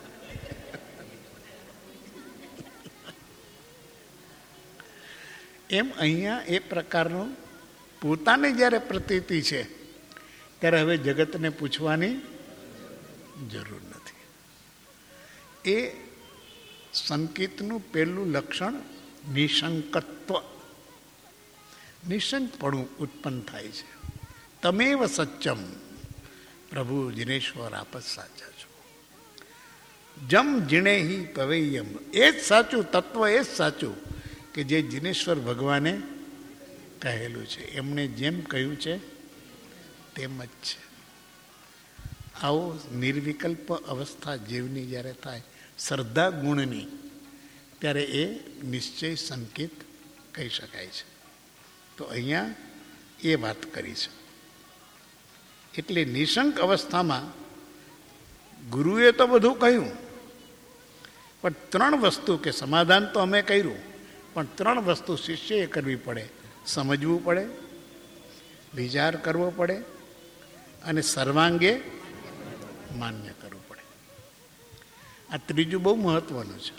એમ અહીંયા એ પ્રકારનું પોતાને જ્યારે પ્રતીતિ છે ત્યારે હવે જગતને પૂછવાની જરૂર નથી. એ સંકેતનું પહેલું લક્ષણ નિશંકત્વ, નિશંકપણું ઉત્પન્ન થાય છે. તમેવ સચ્ચમ, પ્રભુ જીનેશ્વર આપ જ સાચા છો. જમ જીણેહી પવેયમ, એ જ સાચું તત્વ, એ જ સાચું કે જે જીનેશ્વર ભગવાને કહેલું છે. એમણે જેમ કહ્યું છે તેમ જ છે. આવો નિર્વિકલ્પ અવસ્થા જીવની જ્યારે થાય શ્રદ્ધા ગુણની, ત્યારે એ નિશ્ચય સંકેત કહી શકાય છે. તો અહીંયા એ વાત કરી છે. એટલે નિશંક અવસ્થામાં ગુરુએ તો બધું કહ્યું, પણ ત્રણ વસ્તુ કે સમાધાન તો અમે કર્યું, પણ ત્રણ વસ્તુ શિષ્યએ કરવી પડે. સમજવું પડે, વિચાર કરવો પડે અને સર્વાંગે માન્ય કરવું પડે. આ ત્રીજું બહુ મહત્વનું છે.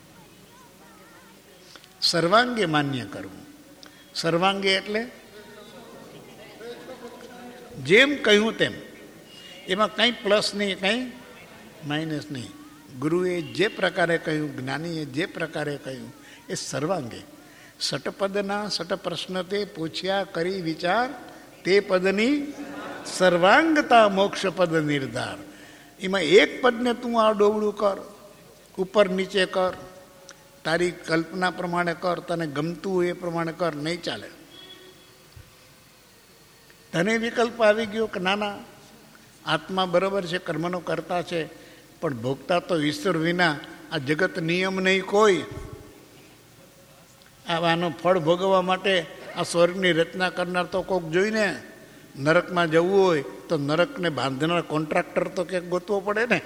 સર્વાંગે માન્ય કરવું. સર્વાંગે એટલે જેમ કહ્યું તેમ, એમાં કંઈ પ્લસ નહીં, કંઈ માઇનસ નહીં. ગુરુએ જે પ્રકારે કહ્યું, જ્ઞાનીએ જે પ્રકારે કહ્યું, એ સર્વાંગે. સટપદના સટ પ્રશ્ન તે પૂછ્યા કરી વિચાર, તે પદની સર્વાંગતા મોક્ષ પદ નિર્ધાર. એમાં એક પદને તું આ ડોવડું કર, ઉપર નીચે કર, તારી કલ્પના પ્રમાણે કર, તને ગમતું એ પ્રમાણે કર, નહીં ચાલે. તને વિકલ્પ આવી ગયો કે ના ના, આત્મા બરોબર છે, કર્મનો કરતા છે, પણ ભોગતા તો ઈશ્વર વિના આ જગત નિયમ નહીં કોઈ. આવાનો ફળ ભોગવવા માટે આ સ્વર્ગની રચના કરનાર તો કોક જોઈને. નરકમાં જવું હોય તો નરકને બાંધનાર કોન્ટ્રાક્ટર તો ક્યાંક ગોતવો પડે ને.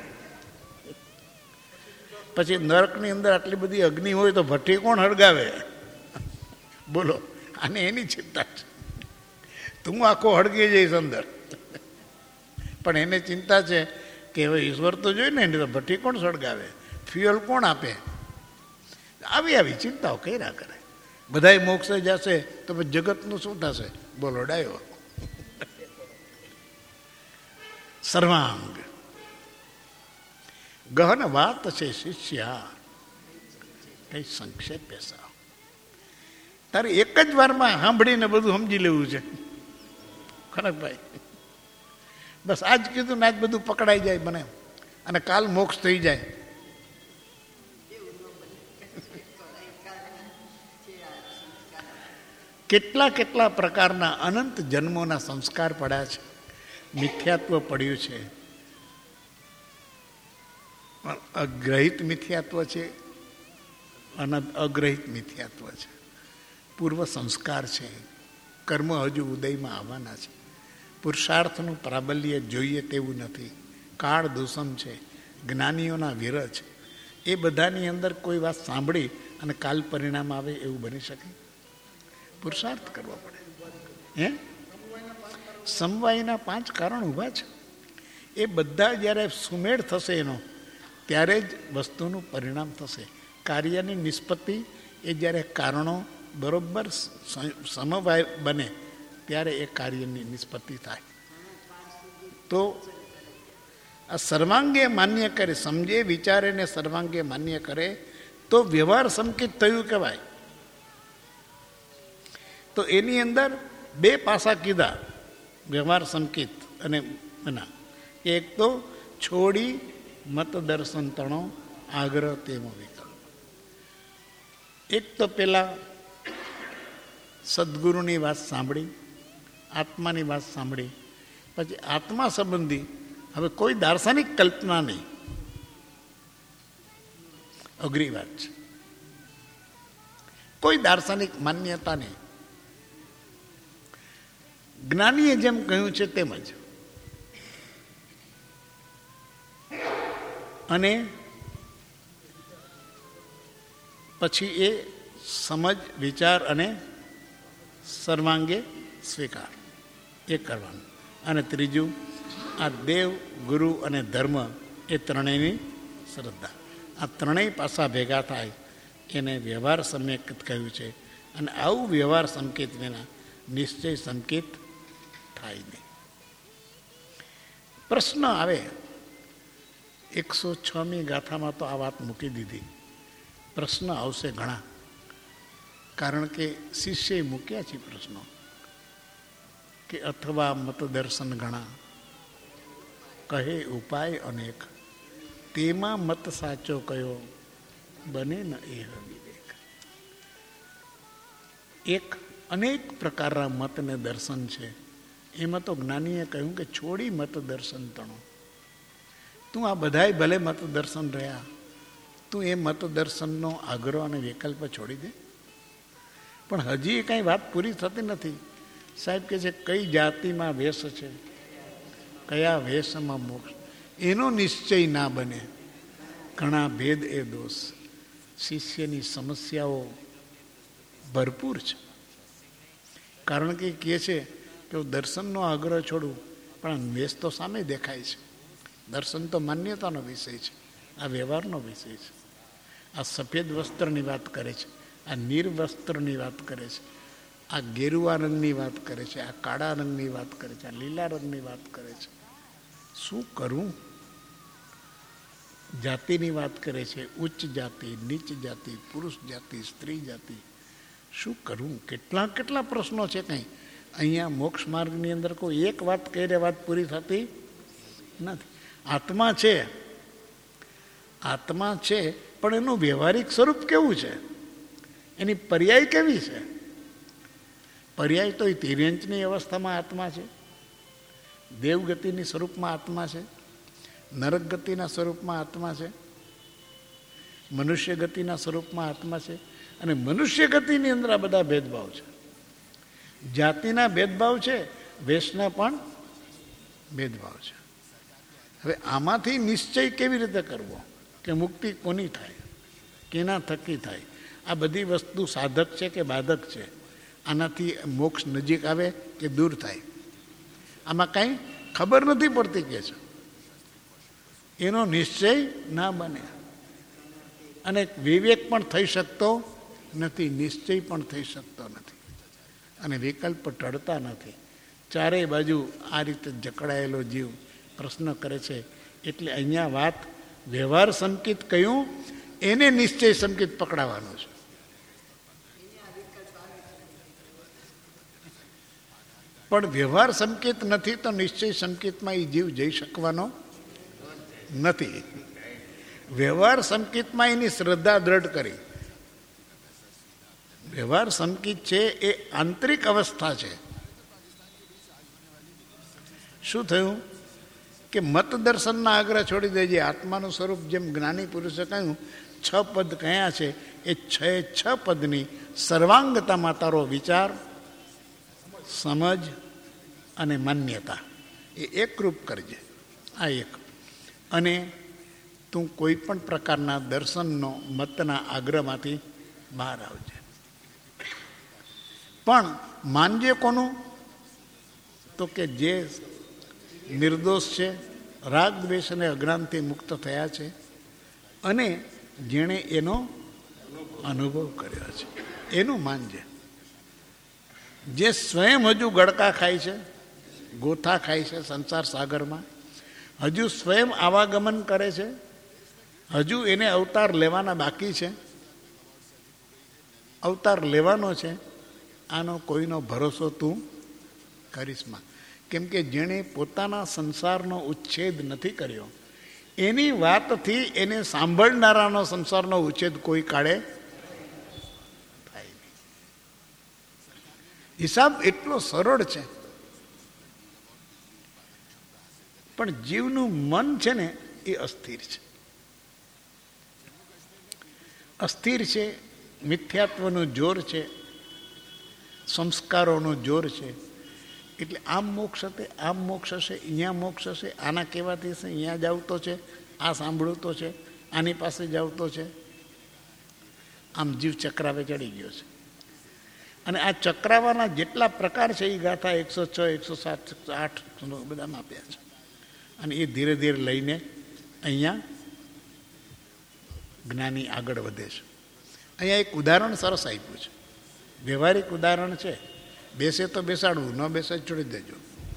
પછી નરકની અંદર આટલી બધી અગ્નિ હોય તો ભઠ્ઠી કોણ હળગાવે? બોલો, આને એની ચિંતા છે. તું આખો હળગી જઈશ અંદર, પણ એને ચિંતા છે કે હવે ઈશ્વર તો જોઈ ને, તો ભઠ્ઠી કોણ સળગાવે, ફ્યુઅલ કોણ આપે? આવી આવી ચિંતાઓ કર્યા કરે. બધાય મોક્ષે જશે તો જગતનું શું થશે? બોલો ડાયો. સર્વાંગ ગહન વાત છે શિષ્યા, કઈ સંક્ષેપે સાવ. તારે એક જ વારમાં સાંભળીને બધું સમજી લેવું છે ખનકભાઈ. બસ આજ કીધું ને આજ બધું પકડાઈ જાય મને, અને કાલ મોક્ષ થઈ જાય. કેટલા કેટલા પ્રકારના અનંત જન્મોના સંસ્કાર પડ્યા છે, મિથ્યાત્વ પડ્યું છે. અગ્રહિત મિથ્યાત્વ છે, અનંત અગ્રહિત મિથ્યાત્વ છે, પૂર્વ સંસ્કાર છે, કર્મ હજુ ઉદયમાં આવવાના છે. પુરુષાર્થનું પ્રાબલ્ય જોઈએ તેવું નથી. કાળ દૂષણ છે, જ્ઞાનીઓના વિરહ છે. એ બધાની અંદર કોઈ વાત સાંભળી અને કાલ પરિણામ આવે એવું બની શકે? પુરુષાર્થ કરવો પડે. હે સમવાયના પાંચ કારણ ઊભા છે. એ બધા જ્યારે સુમેળ થશે એનો, ત્યારે જ વસ્તુનું પરિણામ થશે. કાર્યની નિષ્પત્તિ એ જ્યારે કારણો બરોબર સમવાય બને ત્યારે એ કાર્યની નિષ્પત્તિ થાય. તો આ સર્વાંગે માન્ય કરે, સમજે વિચારે ને સર્વાંગે માન્ય કરે તો વ્યવહાર સંકેત થયું કહેવાય. તો એની અંદર બે પાસા કીધા વ્યવહાર સંકેત અને એના. એક તો છોડી મત દર્શન તણો આગ્રહ તેવો વિકલ્પ. એક તો પેલા સદગુરુની વાત સાંભળી, આત્માની વાત સાંભળી, પછી આત્મા સંબંધી હવે કોઈ દાર્શનિક કલ્પના નહીં. અઘરી વાત છે. કોઈ દાર્શનિક માન્યતા નહીં. જ્ઞાનીએ જેમ કહ્યું છે તેમ જ. અને પછી એ સમજ વિચાર અને સર્વાંગે સ્વીકાર એ કરવાનું. અને ત્રીજું આ દેવ ગુરુ અને ધર્મ એ ત્રણેયની શ્રદ્ધા. આ ત્રણેય પાસા ભેગા થાય એને વ્યવહાર સંકેત કહ્યું છે. અને આવું વ્યવહાર સંકેત વિના નિશ્ચય સંકેત થાય નહીં. પ્રશ્ન આવે, એકસો છમી ગાથામાં તો આ વાત મૂકી દીધી. પ્રશ્ન આવશે ઘણા, કારણ કે શિષ્યએ મૂક્યા છે પ્રશ્નો કે અથવા મતદર્શન ઘણા, કહે ઉપાય અનેક, તેમાં મત સાચો કયો, બને ન એ વિવેક. એક અનેક પ્રકારના મતને દર્શન છે. એમાં તો જ્ઞાનીએ કહ્યું કે છોડી મત દર્શન તણો. તું આ બધાય ભલે મત દર્શન રહ્યા, તું એ મત દર્શનનો આગ્રહ અને વિકલ્પ છોડી દે. પણ હજી કાંઈ વાત પૂરી થતી નથી. સાહેબ કે છે કઈ જાતિમાં વેશ છે, કયા વેશમાં મોક્ષ, એનો નિશ્ચય ના બને. ઘણા ભેદ એ દોષ. શિષ્યની સમસ્યાઓ ભરપૂર છે. કારણ કે કહે છે કે હું દર્શનનો આગ્રહ છોડું, પણ વેશ તો સામે દેખાય છે. દર્શન તો માન્યતાનો વિષય છે, આ વ્યવહારનો વિષય છે. આ સફેદ વસ્ત્રની વાત કરે છે, આ નિર્વસ્ત્રની વાત કરે છે, આ ગેરુવા રંગની વાત કરે છે, આ કાળા રંગની વાત કરે છે, આ લીલા રંગની વાત કરે છે. શું કરું? જાતિની વાત કરે છે, ઉચ્ચ જાતિ, નીચ જાતિ, પુરુષ જાતિ, સ્ત્રી જાતિ. શું કરવું? કેટલા કેટલા પ્રશ્નો છે. કંઈ અહીંયા મોક્ષ માર્ગની અંદર કોઈ એક વાત કહી વાત પૂરી થતી નથી. આત્મા છે, આત્મા છે, પણ એનું વ્યવહારિક સ્વરૂપ કેવું છે, એની પર્યાય કેવી છે? પર્યાય તો એ તિર્યંચની અવસ્થામાં આત્મા છે, દેવગતિની સ્વરૂપમાં આત્મા છે, નરક ગતિના સ્વરૂપમાં આત્મા છે, મનુષ્ય ગતિના સ્વરૂપમાં આત્મા છે. અને મનુષ્ય ગતિની અંદર આ બધા ભેદભાવ છે. જાતિના ભેદભાવ છે, વેશના પણ ભેદભાવ છે. હવે આમાંથી નિશ્ચય કેવી રીતે કરવો કે મુક્તિ કોની થાય, કેના થકી થાય? આ બધી વસ્તુ સાધક છે કે બાધક છે? આનાથી મોક્ષ નજીક આવે કે દૂર થાય? આમાં કાંઈ ખબર નથી પડતી કે છે. એનો નિશ્ચય ના બને. અને વિવેક પણ થઈ શકતો નથી, નિશ્ચય પણ થઈ શકતો નથી, અને વિકલ્પ ટળતા નથી. ચારેય બાજુ આ રીતે જકડાયેલો જીવ પ્રશ્ન કરે છે. એટલે અહીંયા વાત વ્યવહાર સંકિત કહ્યું, એને નિશ્ચય સંકિત પકડાવાનો છે. પણ વ્યવહાર સંકેત નથી તો નિશ્ચય સંકેતમાં એ જીવ જઈ શકવાનો નથી. વ્યવહાર સંકેતમાં એની શ્રદ્ધા દ્રઢ કરી. વ્યવહાર સંકેત છે એ આંતરિક અવસ્થા છે. શું થયું કે મત દર્શનના આગ્રહ છોડી દેજે. આત્માનું સ્વરૂપ જેમ જ્ઞાની પુરુષે કહ્યું, છ પદ કયા છે, એ છ છ પદની સર્વાંગતામાં તારો વિચાર, સમજ અને માન્યતા એ એકરૂપ કરજે. આ એક. અને તું કોઈ પણ પ્રકારના દર્શનનો મતના આગ્રહમાંથી બહાર આવજે. પણ માનજે કોનું? તો કે જે નિર્દોષ છે, રાગ દ્વેષ અને અજ્ઞાનથી મુક્ત થયા છે, અને જેણે એનો અનુભવ કર્યો છે એનું માનજે. જે સ્વયં હજુ ગળકા ખાય છે, ગોથા ખાય છે સંસાર સાગરમાં, હજુ સ્વયં આવાગમન કરે છે, હજુ એને અવતાર લેવાના બાકી છે, અવતાર લેવાનો છે, આનો કોઈનો ભરોસો તું કરીશમાં. કેમ કે જેણે પોતાના સંસારનો ઉચ્છેદ નથી કર્યો, એની વાતથી એને સાંભળનારાનો સંસારનો ઉચ્છેદ કોઈ કાળે થાય નહીં. હિસાબ એટલો સરળ છે. પણ જીવનું મન છે ને એ અસ્થિર છે. અસ્થિર છે, મિથ્યાત્વનું જોર છે, સંસ્કારોનું જોર છે. એટલે આમ મોક્ષ હશે, આમ મોક્ષ હશે, અહીંયા મોક્ષ હશે, આના કહેવાથી હશે, અહીંયા જ આવતો છે, આ સાંભળતો છે, આની પાસે જ આવતો છે. આમ જીવ ચક્રાવે ચડી ગયો છે. અને આ ચક્રાવાના જેટલા પ્રકાર છે એ ગાથા એકસો છ એકસો સાત એકસો આઠ બધામાં આપ્યા છે. અને એ ધીરે ધીરે લઈને અહીંયા જ્ઞાની આગળ વધે છે. અહીંયા એક ઉદાહરણ સરસ આપ્યું છે, વ્યવહારિક ઉદાહરણ છે. બેસે તો બેસાડવું, ન બેસે છોડી દેજો.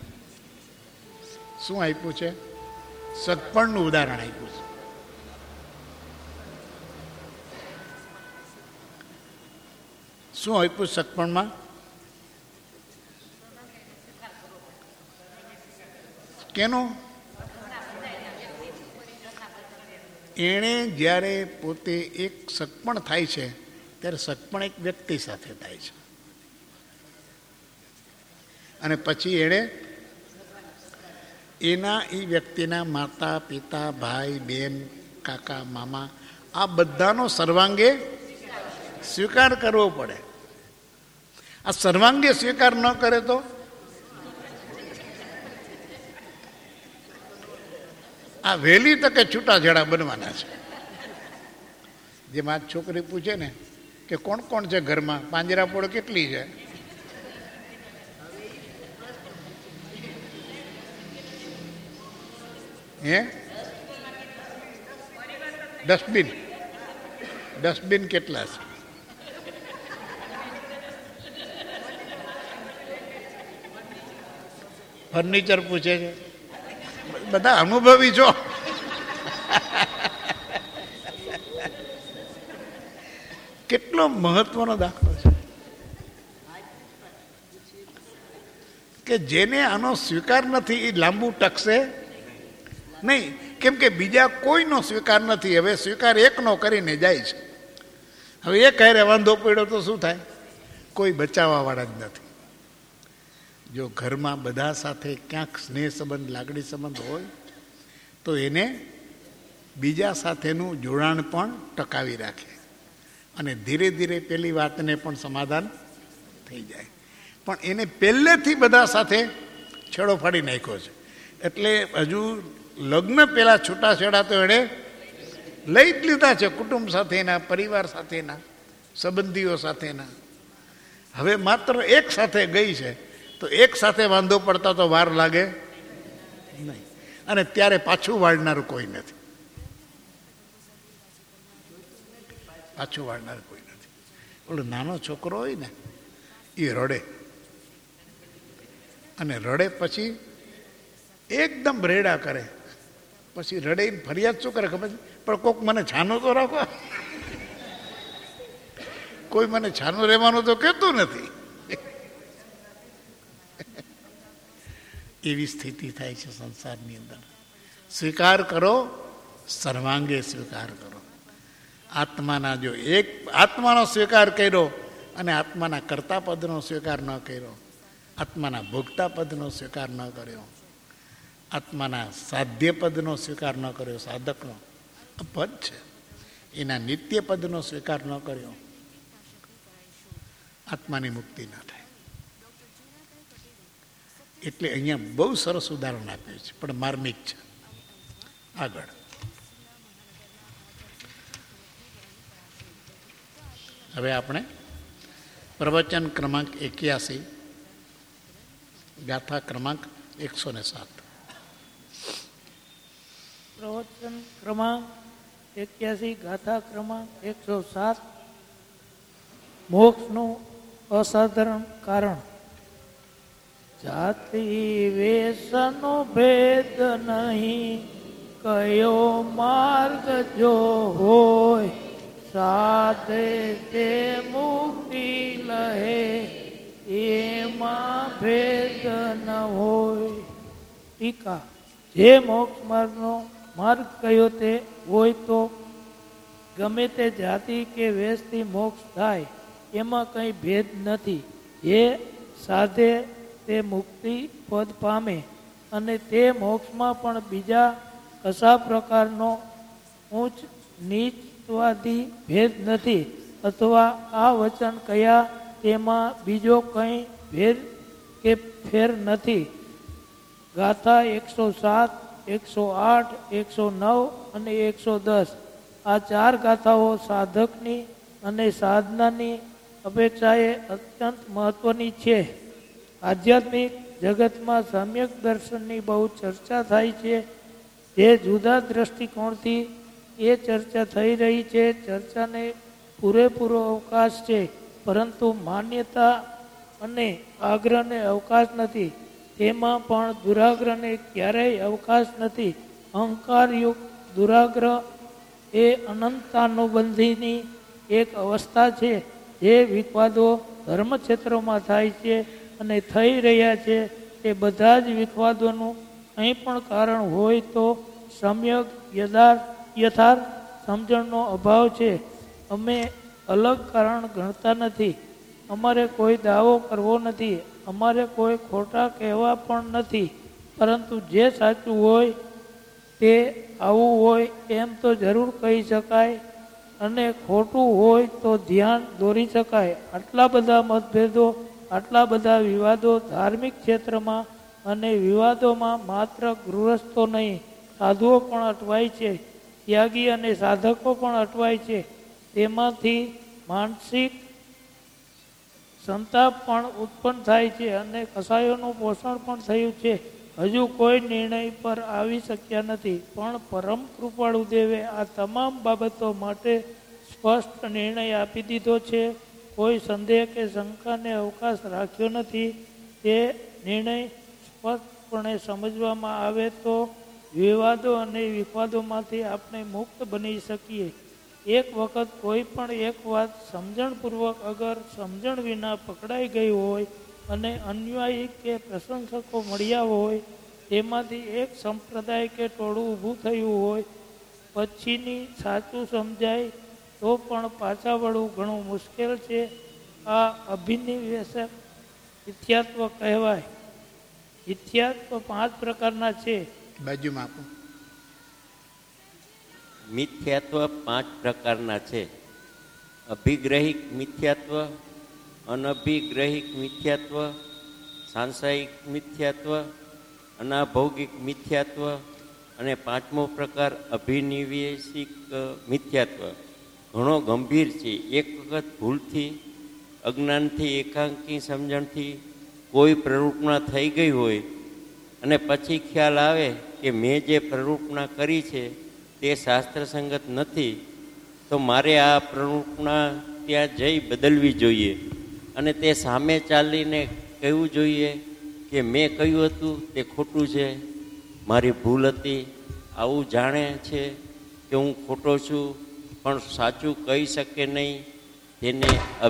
શું આપ્યું છે? સગપણનું ઉદાહરણ આપ્યું છે. શું આપ્યું સગપણમાં? કેનું? એણે જ્યારે પોતે એક સગપણ થાય છે ત્યારે સગપણ એક વ્યક્તિ સાથે થાય છે, અને પછી એણે એના એ વ્યક્તિના માતા પિતા ભાઈ બહેન કાકા મામા આ બધાનો સર્વાંગે સ્વીકાર કરવો પડે. આ સર્વાંગે સ્વીકાર ન કરે તો આ વહેલી તકે છૂટાછેડા બનવાના છે. જેમાં છોકરી પૂછે ને કે કોણ કોણ છે ઘરમાં, પાંજરાપોળ કેટલી છે, હે ડસ્ટબિન ડસ્ટબિન કેટલા છે, ફર્નિચર પૂછે છે. બધા અનુભવી છો. કેટલો મહત્વનો દાખલો છે કે જેને આનો સ્વીકાર નથી એ લાંબુ ટકશે નહીં. કેમ કે બીજા કોઈનો સ્વીકાર નથી. હવે સ્વીકાર એકનો કરીને જાય છે. હવે એક હારે વાંધો પડ્યો તો શું થાય? કોઈ બચાવવા વાળા જ નથી. જો ઘરમાં બધા સાથે ક્યાંક સ્નેહ સંબંધ, લાગણી સંબંધ હોય તો એને બીજા સાથેનું જોડાણ પણ ટકાવી રાખે અને ધીરે ધીરે પેલી વાતને પણ સમાધાન થઈ જાય. પણ એને પહેલેથી બધા સાથે છેડો ફાડી નાખ્યો છે. એટલે હજુ લગ્ન પહેલા છૂટાછેડા તો એણે લઈ જ લીધા છે, કુટુંબ સાથેના, પરિવાર સાથેના, સંબંધીઓ સાથેના. હવે માત્ર એક સાથે ગઈ છે તો એક સાથે વાંધો પડતા તો વાર લાગે નહીં. અને ત્યારે પાછું વાળનારું કોઈ નથી. પાછું વાળનાર કોઈ નથી. ઓલો નાનો છોકરો હોય ને એ રડે અને રડે પછી એકદમ રેડા કરે, પછી રડે ફરિયાદ શું કરે ખબર છે? પણ કોક મને છાનું તો રાખો, કોઈ મને છાનું રહેવાનું તો કહેતું નથી. એવી સ્થિતિ થાય છે સંસારની અંદર. સ્વીકાર કરો, સર્વાંગે સ્વીકાર કરો. આત્માના જો એક આત્માનો સ્વીકાર કર્યો અને આત્માના કર્તા પદનો સ્વીકાર ન કર્યો, આત્માના ભોગતા પદનો સ્વીકાર ન કર્યો, આત્માના સાધ્ય પદનો સ્વીકાર ન કર્યો, સાધકનો પદ છે એના નિત્ય પદનો સ્વીકાર ન કર્યો, આત્માની મુક્તિ ના થાય. એટલે અહીંયા બહુ સરસ ઉદાહરણ આપ્યું છે, પણ માર્મિક છે. આગળ હવે આપણે પ્રવચન ક્રમાંક એક્યાસી, ગાથા ક્રમાંક એકસો ને સાત. પ્રવચન ક્રમાંક એક્યાસી, ગાથા ક્રમાંક એકસો સાત. મોક્ષનું અસાધારણ કારણ. જાતિ વેસનો ભેદ નહીં, કયો માર્ગ જો હોય, સાથે તે મુક્તિ લહે, એમાં ભેદ ન હોય. ટીકા. જે મોક્ષ માર્ગનો માર્ગ કયો તે હોય તો ગમે તે જાતિ કે વેશથી મોક્ષ થાય એમાં કંઈ ભેદ નથી. જે સાધે તે મુક્તિ પદ પામે અને તે મોક્ષમાં પણ બીજા કશા પ્રકારનો ઊંચ નીચવાદી ભેદ નથી. અથવા આ વચન કયા તેમાં બીજો કંઈ ભેદ કે ફેર નથી. ગાથા એકસો સાત, એકસો આઠ, એકસો નવ અને એકસો દસ આ ચાર ગાથાઓ સાધકની અને સાધનાની અપેક્ષાએ અત્યંત મહત્વની છે. આધ્યાત્મિક જગતમાં સમ્યક દર્શનની બહુ ચર્ચા થાય છે. જે જુદા દ્રષ્ટિકોણથી એ ચર્ચા થઈ રહી છે, ચર્ચાને પૂરેપૂરો અવકાશ છે, પરંતુ માન્યતા અને આગ્રહને અવકાશ નથી. તેમાં પણ દુરાગ્રહને ક્યારેય અવકાશ નથી. અહંકારયુક્ત દુરાગ્રહ એ અનંતાનુબંધીની એક અવસ્થા છે. જે વિવાદો ધર્મક્ષેત્રોમાં થાય છે અને થઈ રહ્યા છે તે બધા જ વિવાદોનું કંઈ પણ કારણ હોય તો સમ્યક યથાર્થ યથાર્થ સમજણનો અભાવ છે. અમે અલગ કારણ ગણતા નથી. અમારે કોઈ દાવો કરવો નથી. અમારે કોઈ ખોટા કહેવા પણ નથી. પરંતુ જે સાચું હોય તે આવું હોય એમ તો જરૂર કહી શકાય અને ખોટું હોય તો ધ્યાન દોરી શકાય. આટલા બધા મતભેદો, આટલા બધા વિવાદો ધાર્મિક ક્ષેત્રમાં અને વિવાદોમાં માત્ર ગૃહસ્થો નહીં, સાધુઓ પણ અટવાય છે, ત્યાગી અને સાધકો પણ અટવાય છે. તેમાંથી માનસિક સંતાપ પણ ઉત્પન્ન થાય છે અને કસાયોનું પોષણ પણ થયું છે. હજુ કોઈ નિર્ણય પર આવી શક્યા નથી, પણ પરમ કૃપાળુ દેવે આ તમામ બાબતો માટે સ્પષ્ટ નિર્ણય આપી દીધો છે. કોઈ સંદેહ કે શંકાને અવકાશ રાખ્યો નથી. તે નિર્ણય સ્પષ્ટપણે સમજવામાં આવે તો વિવાદો અને વિવાદોમાંથી આપણે મુક્ત બની શકીએ. એક વખત કોઈ પણ એક વાત સમજણપૂર્વક અગર સમજણ વિના પકડાઈ ગઈ હોય અને અન્યાયી કે પ્રશંસકો મળ્યા હોય, તેમાંથી એક સંપ્રદાય કે ટોળું ઊભું થયું હોય, પછીની સાચું સમજાય તો પણ પાછા વળવું ઘણું મુશ્કેલ છે. આ અભિનિવેશક મિથ્યાત્વ કહેવાય. મિથ્યાત્વ પાંચ પ્રકારના છે. બાજુમાં આપો. મિથ્યાત્વ પાંચ પ્રકારના છે. અભિગ્રહિક મિથ્યાત્વ, અનભિગ્રહિક મિથ્યાત્વ, સાંસાયિક મિથ્યાત્વ, અનાભૌગિક મિથ્યાત્વ અને પાંચમો પ્રકાર અભિનિવેશિક મિથ્યાત્વ. ઘણો ગંભીર છે. એક વખત ભૂલથી, અજ્ઞાનથી, એકાંકી સમજણથી કોઈ પ્રરૂપણા થઈ ગઈ હોય અને પછી ખ્યાલ આવે કે મેં જે પ્રરૂપણા કરી છે તે શાસ્ત્રસંગત નથી, તો મારે આ પ્રરૂપણા ત્યાં જઈ બદલવી જોઈએ અને તે સામે ચાલીને કહેવું જોઈએ કે મેં કહ્યું હતું તે ખોટું છે, મારી ભૂલ હતી. આવું જાણે છે કે હું ખોટો છું પણ સાચું કહી શકે નહીં, તેને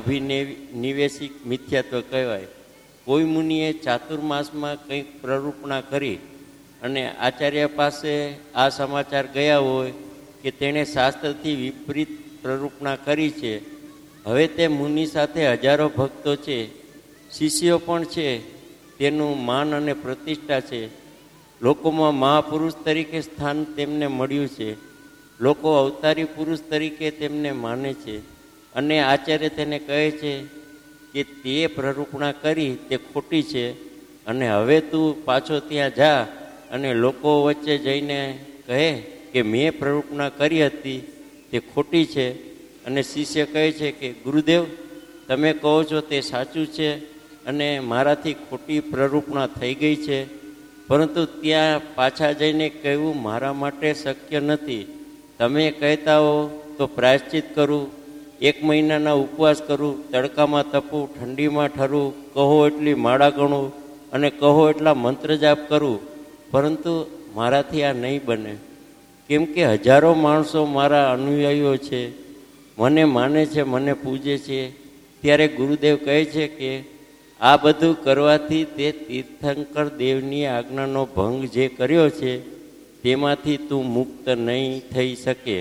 અભિનિવેશિક મિથ્યાત્વ કહેવાય. કોઈ મુનિએ ચાતુર્માસમાં કંઈક પ્રરૂપણા કરી અને આચાર્ય પાસે આ સમાચાર ગયા હોય કે તેણે શાસ્ત્રથી વિપરીત પ્રરૂપણા કરી છે. હવે તે મુનિ સાથે હજારો ભક્તો છે, શિષ્યો પણ છે, તેનું માન અને પ્રતિષ્ઠા છે. લોકોમાં મહાપુરુષ તરીકે સ્થાન તેમને મળ્યું છે. લોકો અવતારી પુરુષ તરીકે તેમને માને છે અને આચાર્ય તેને કહે છે કે તે પ્રરૂપણા કરી તે ખોટી છે અને હવે તું પાછો ત્યાં જા અને લોકો વચ્ચે જઈને કહે કે મેં પ્રરૂપણા કરી હતી તે ખોટી છે. અને શિષ્ય કહે છે કે ગુરુદેવ, તમે કહો છો તે સાચું છે અને મારાથી ખોટી પ્રરૂપણા થઈ ગઈ છે, પરંતુ ત્યાં પાછા જઈને કહેવું મારા માટે શક્ય નથી. તમે કહેતા હો તો પ્રાયશ્ચિત કરું, એક મહિનાના ઉપવાસ કરું, તડકામાં તપું, ઠંડીમાં ઠરું, કહો એટલી માળા ગણું અને કહો એટલા મંત્ર જાપ કરું, પરંતુ મારાથી આ નહીં બને. કેમ કે હજારો માણસો મારા અનુયાયીઓ છે, મને માને છે, મને પૂજે છે. ત્યારે ગુરુદેવ કહે છે કે આ બધું કરવાથી તે તીર્થંકર દેવની આજ્ઞાનો ભંગ જે કર્યો છે તેમાંથી તું મુક્ત નહીં થઈ શકે.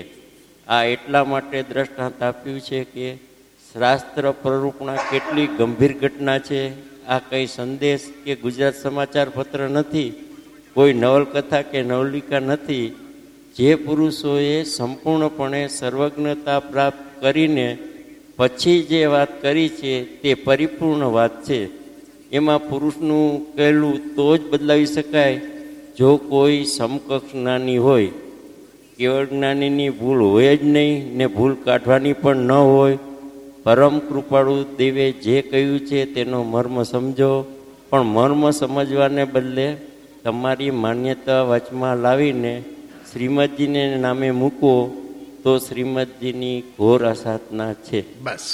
આ એટલા માટે દ્રષ્ટાંત આપ્યું છે કે શાસ્ત્ર પ્રરૂપણા કેટલી ગંભીર ઘટના છે. આ કંઈ સંદેશ કે ગુજરાત સમાચાર પત્ર નથી, કોઈ નવલકથા કે નવલિકા નથી. જે પુરુષોએ સંપૂર્ણપણે સર્વજ્ઞતા પ્રાપ્ત કરીને પછી જે વાત કરી છે તે પરિપૂર્ણ વાત છે. એમાં પુરુષનું કહેલું તો જ બદલાવી શકાય જો કોઈ સમકક્ષ જ્ઞાની હોય. કેવળ જ્ઞાનીની ભૂલ હોય જ નહીં ને ભૂલ કાઢવાની પણ ન હોય. પરમ કૃપાળુ દેવે જે કહ્યું છે તેનો મર્મ સમજો, પણ મર્મ સમજવાને બદલે તમારી માન્યતા વચમાં લાવીને શ્રીમદજીને નામે મૂકો તો શ્રીમદજીની ઘોર અસાધના છે. બસ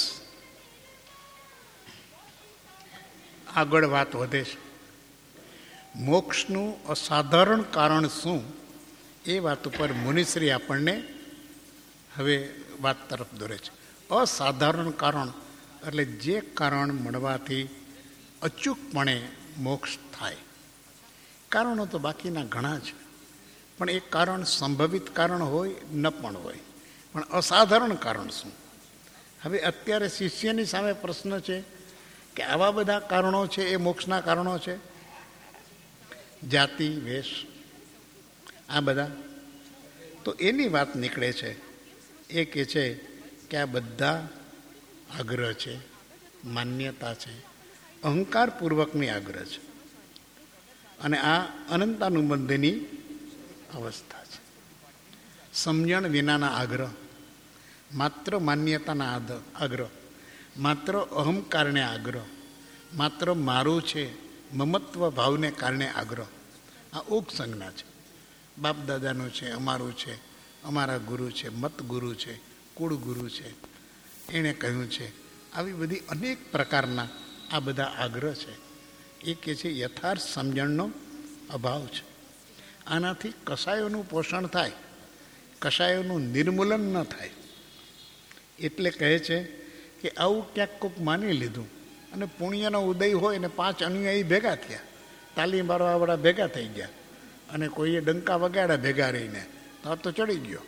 આગળ વાત વધે છે. મોક્ષનું અસાધારણ કારણ શું એ વાત ઉપર મુનિશ્રી આપણને હવે વાત તરફ દોરે છે. અસાધારણ કારણ એટલે જે કારણ મળવાથી અચૂકપણે મોક્ષ થાય. કારણો તો બાકીના ઘણા છે, પણ એક કારણ સંભવિત કારણ હોય ન પણ હોય, પણ અસાધારણ કારણ શું? હવે અત્યારે શિષ્યની સામે પ્રશ્ન છે કે આવા બધા કારણો છે એ મોક્ષના કારણો છે? જાતિ, વેશ, આ બધા તો એની વાત નીકળે છે. એ કે છે કે આ બધા આગ્રહ છે, માન્યતા છે, અહંકારપૂર્વકની આગ્રહ છે, અને આ અનંતાનુબંધની અવસ્થા છે. સમજણ વિનાના આગ્રહ, માત્ર માન્યતાના આગ્રહ, માત્ર અહંકારને આગ્રહ, માત્ર મારું છે મમત્વ ભાવને કારણે આગ્રહ, આ ઓક સંજ્ઞા છે. બાપ દાદાનું છે, અમારું છે, અમારા ગુરુ છે, મત ગુરુ છે, કુળ ગુરુ છે, એણે કહ્યું છે, આવી બધી અનેક પ્રકારના આ બધા આગ્રહ છે. એ કે છે યથાર્થ સમજણનો અભાવ છે. આનાથી કસાયોનું પોષણ થાય, કસાયોનું નિર્મૂલન ન થાય. એટલે કહે છે કે આવું ક્યાંક કોઈક માની લીધું અને પુણ્યનો ઉદય હોય ને પાંચ અનુયાયી ભેગા થયા, તાલી મારવાવાળા ભેગા થઈ ગયા, અને કોઈએ ડંકા વગાડ્યા ભેગા રહીને, તો તો ચડી ગયો,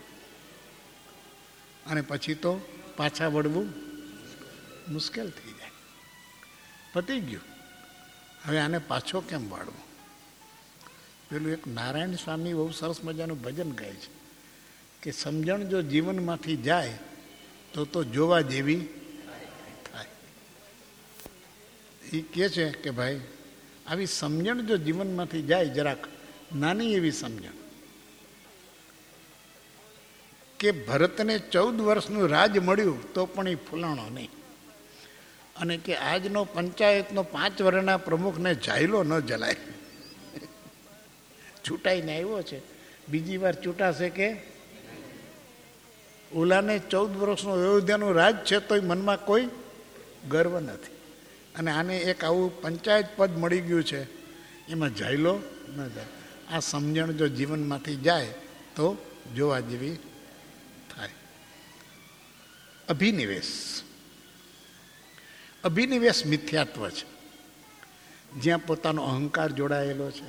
અને પછી તો પાછા વળવું મુશ્કેલ થઈ જાય. પતી ગયું. હવે આને પાછો કેમ વાળવું? પેલું એક નારાયણ સ્વામી બહુ સરસ મજાનું ભજન ગાય છે કે સમજણ જો જીવનમાંથી જાય તો તો જોવા જેવી થાય. એ કહે છે કે ભાઈ આવી સમજણ જો જીવનમાંથી જાય, જરાક નાની એવી સમજણ કે ભરતને ચૌદ વર્ષનું રાજ મળ્યું તો પણ એ ફૂલાણો નહીં, અને કે આજનો પંચાયતનો પાંચ વર્ષના પ્રમુખને જાયલો ન જલાય. ચૂંટાઈને આવ્યો છે, બીજી વાર ચૂંટાશે કે ઓલાને ચૌદ વર્ષનું અયોધ્યાનું રાજ છે તોય મનમાં કોઈ ગર્વ નથી, અને આને એક આવું પંચાયત પદ મળી ગયું છે, એમાં જાયલો ન જાય. આ સમજણ જો જીવનમાંથી જાય તો જોવા જેવી થાય. અભિનિવેશ, અભિનિવેશ મિથ્યાત્વ છે. જ્યાં પોતાનો અહંકાર જોડાયેલો છે,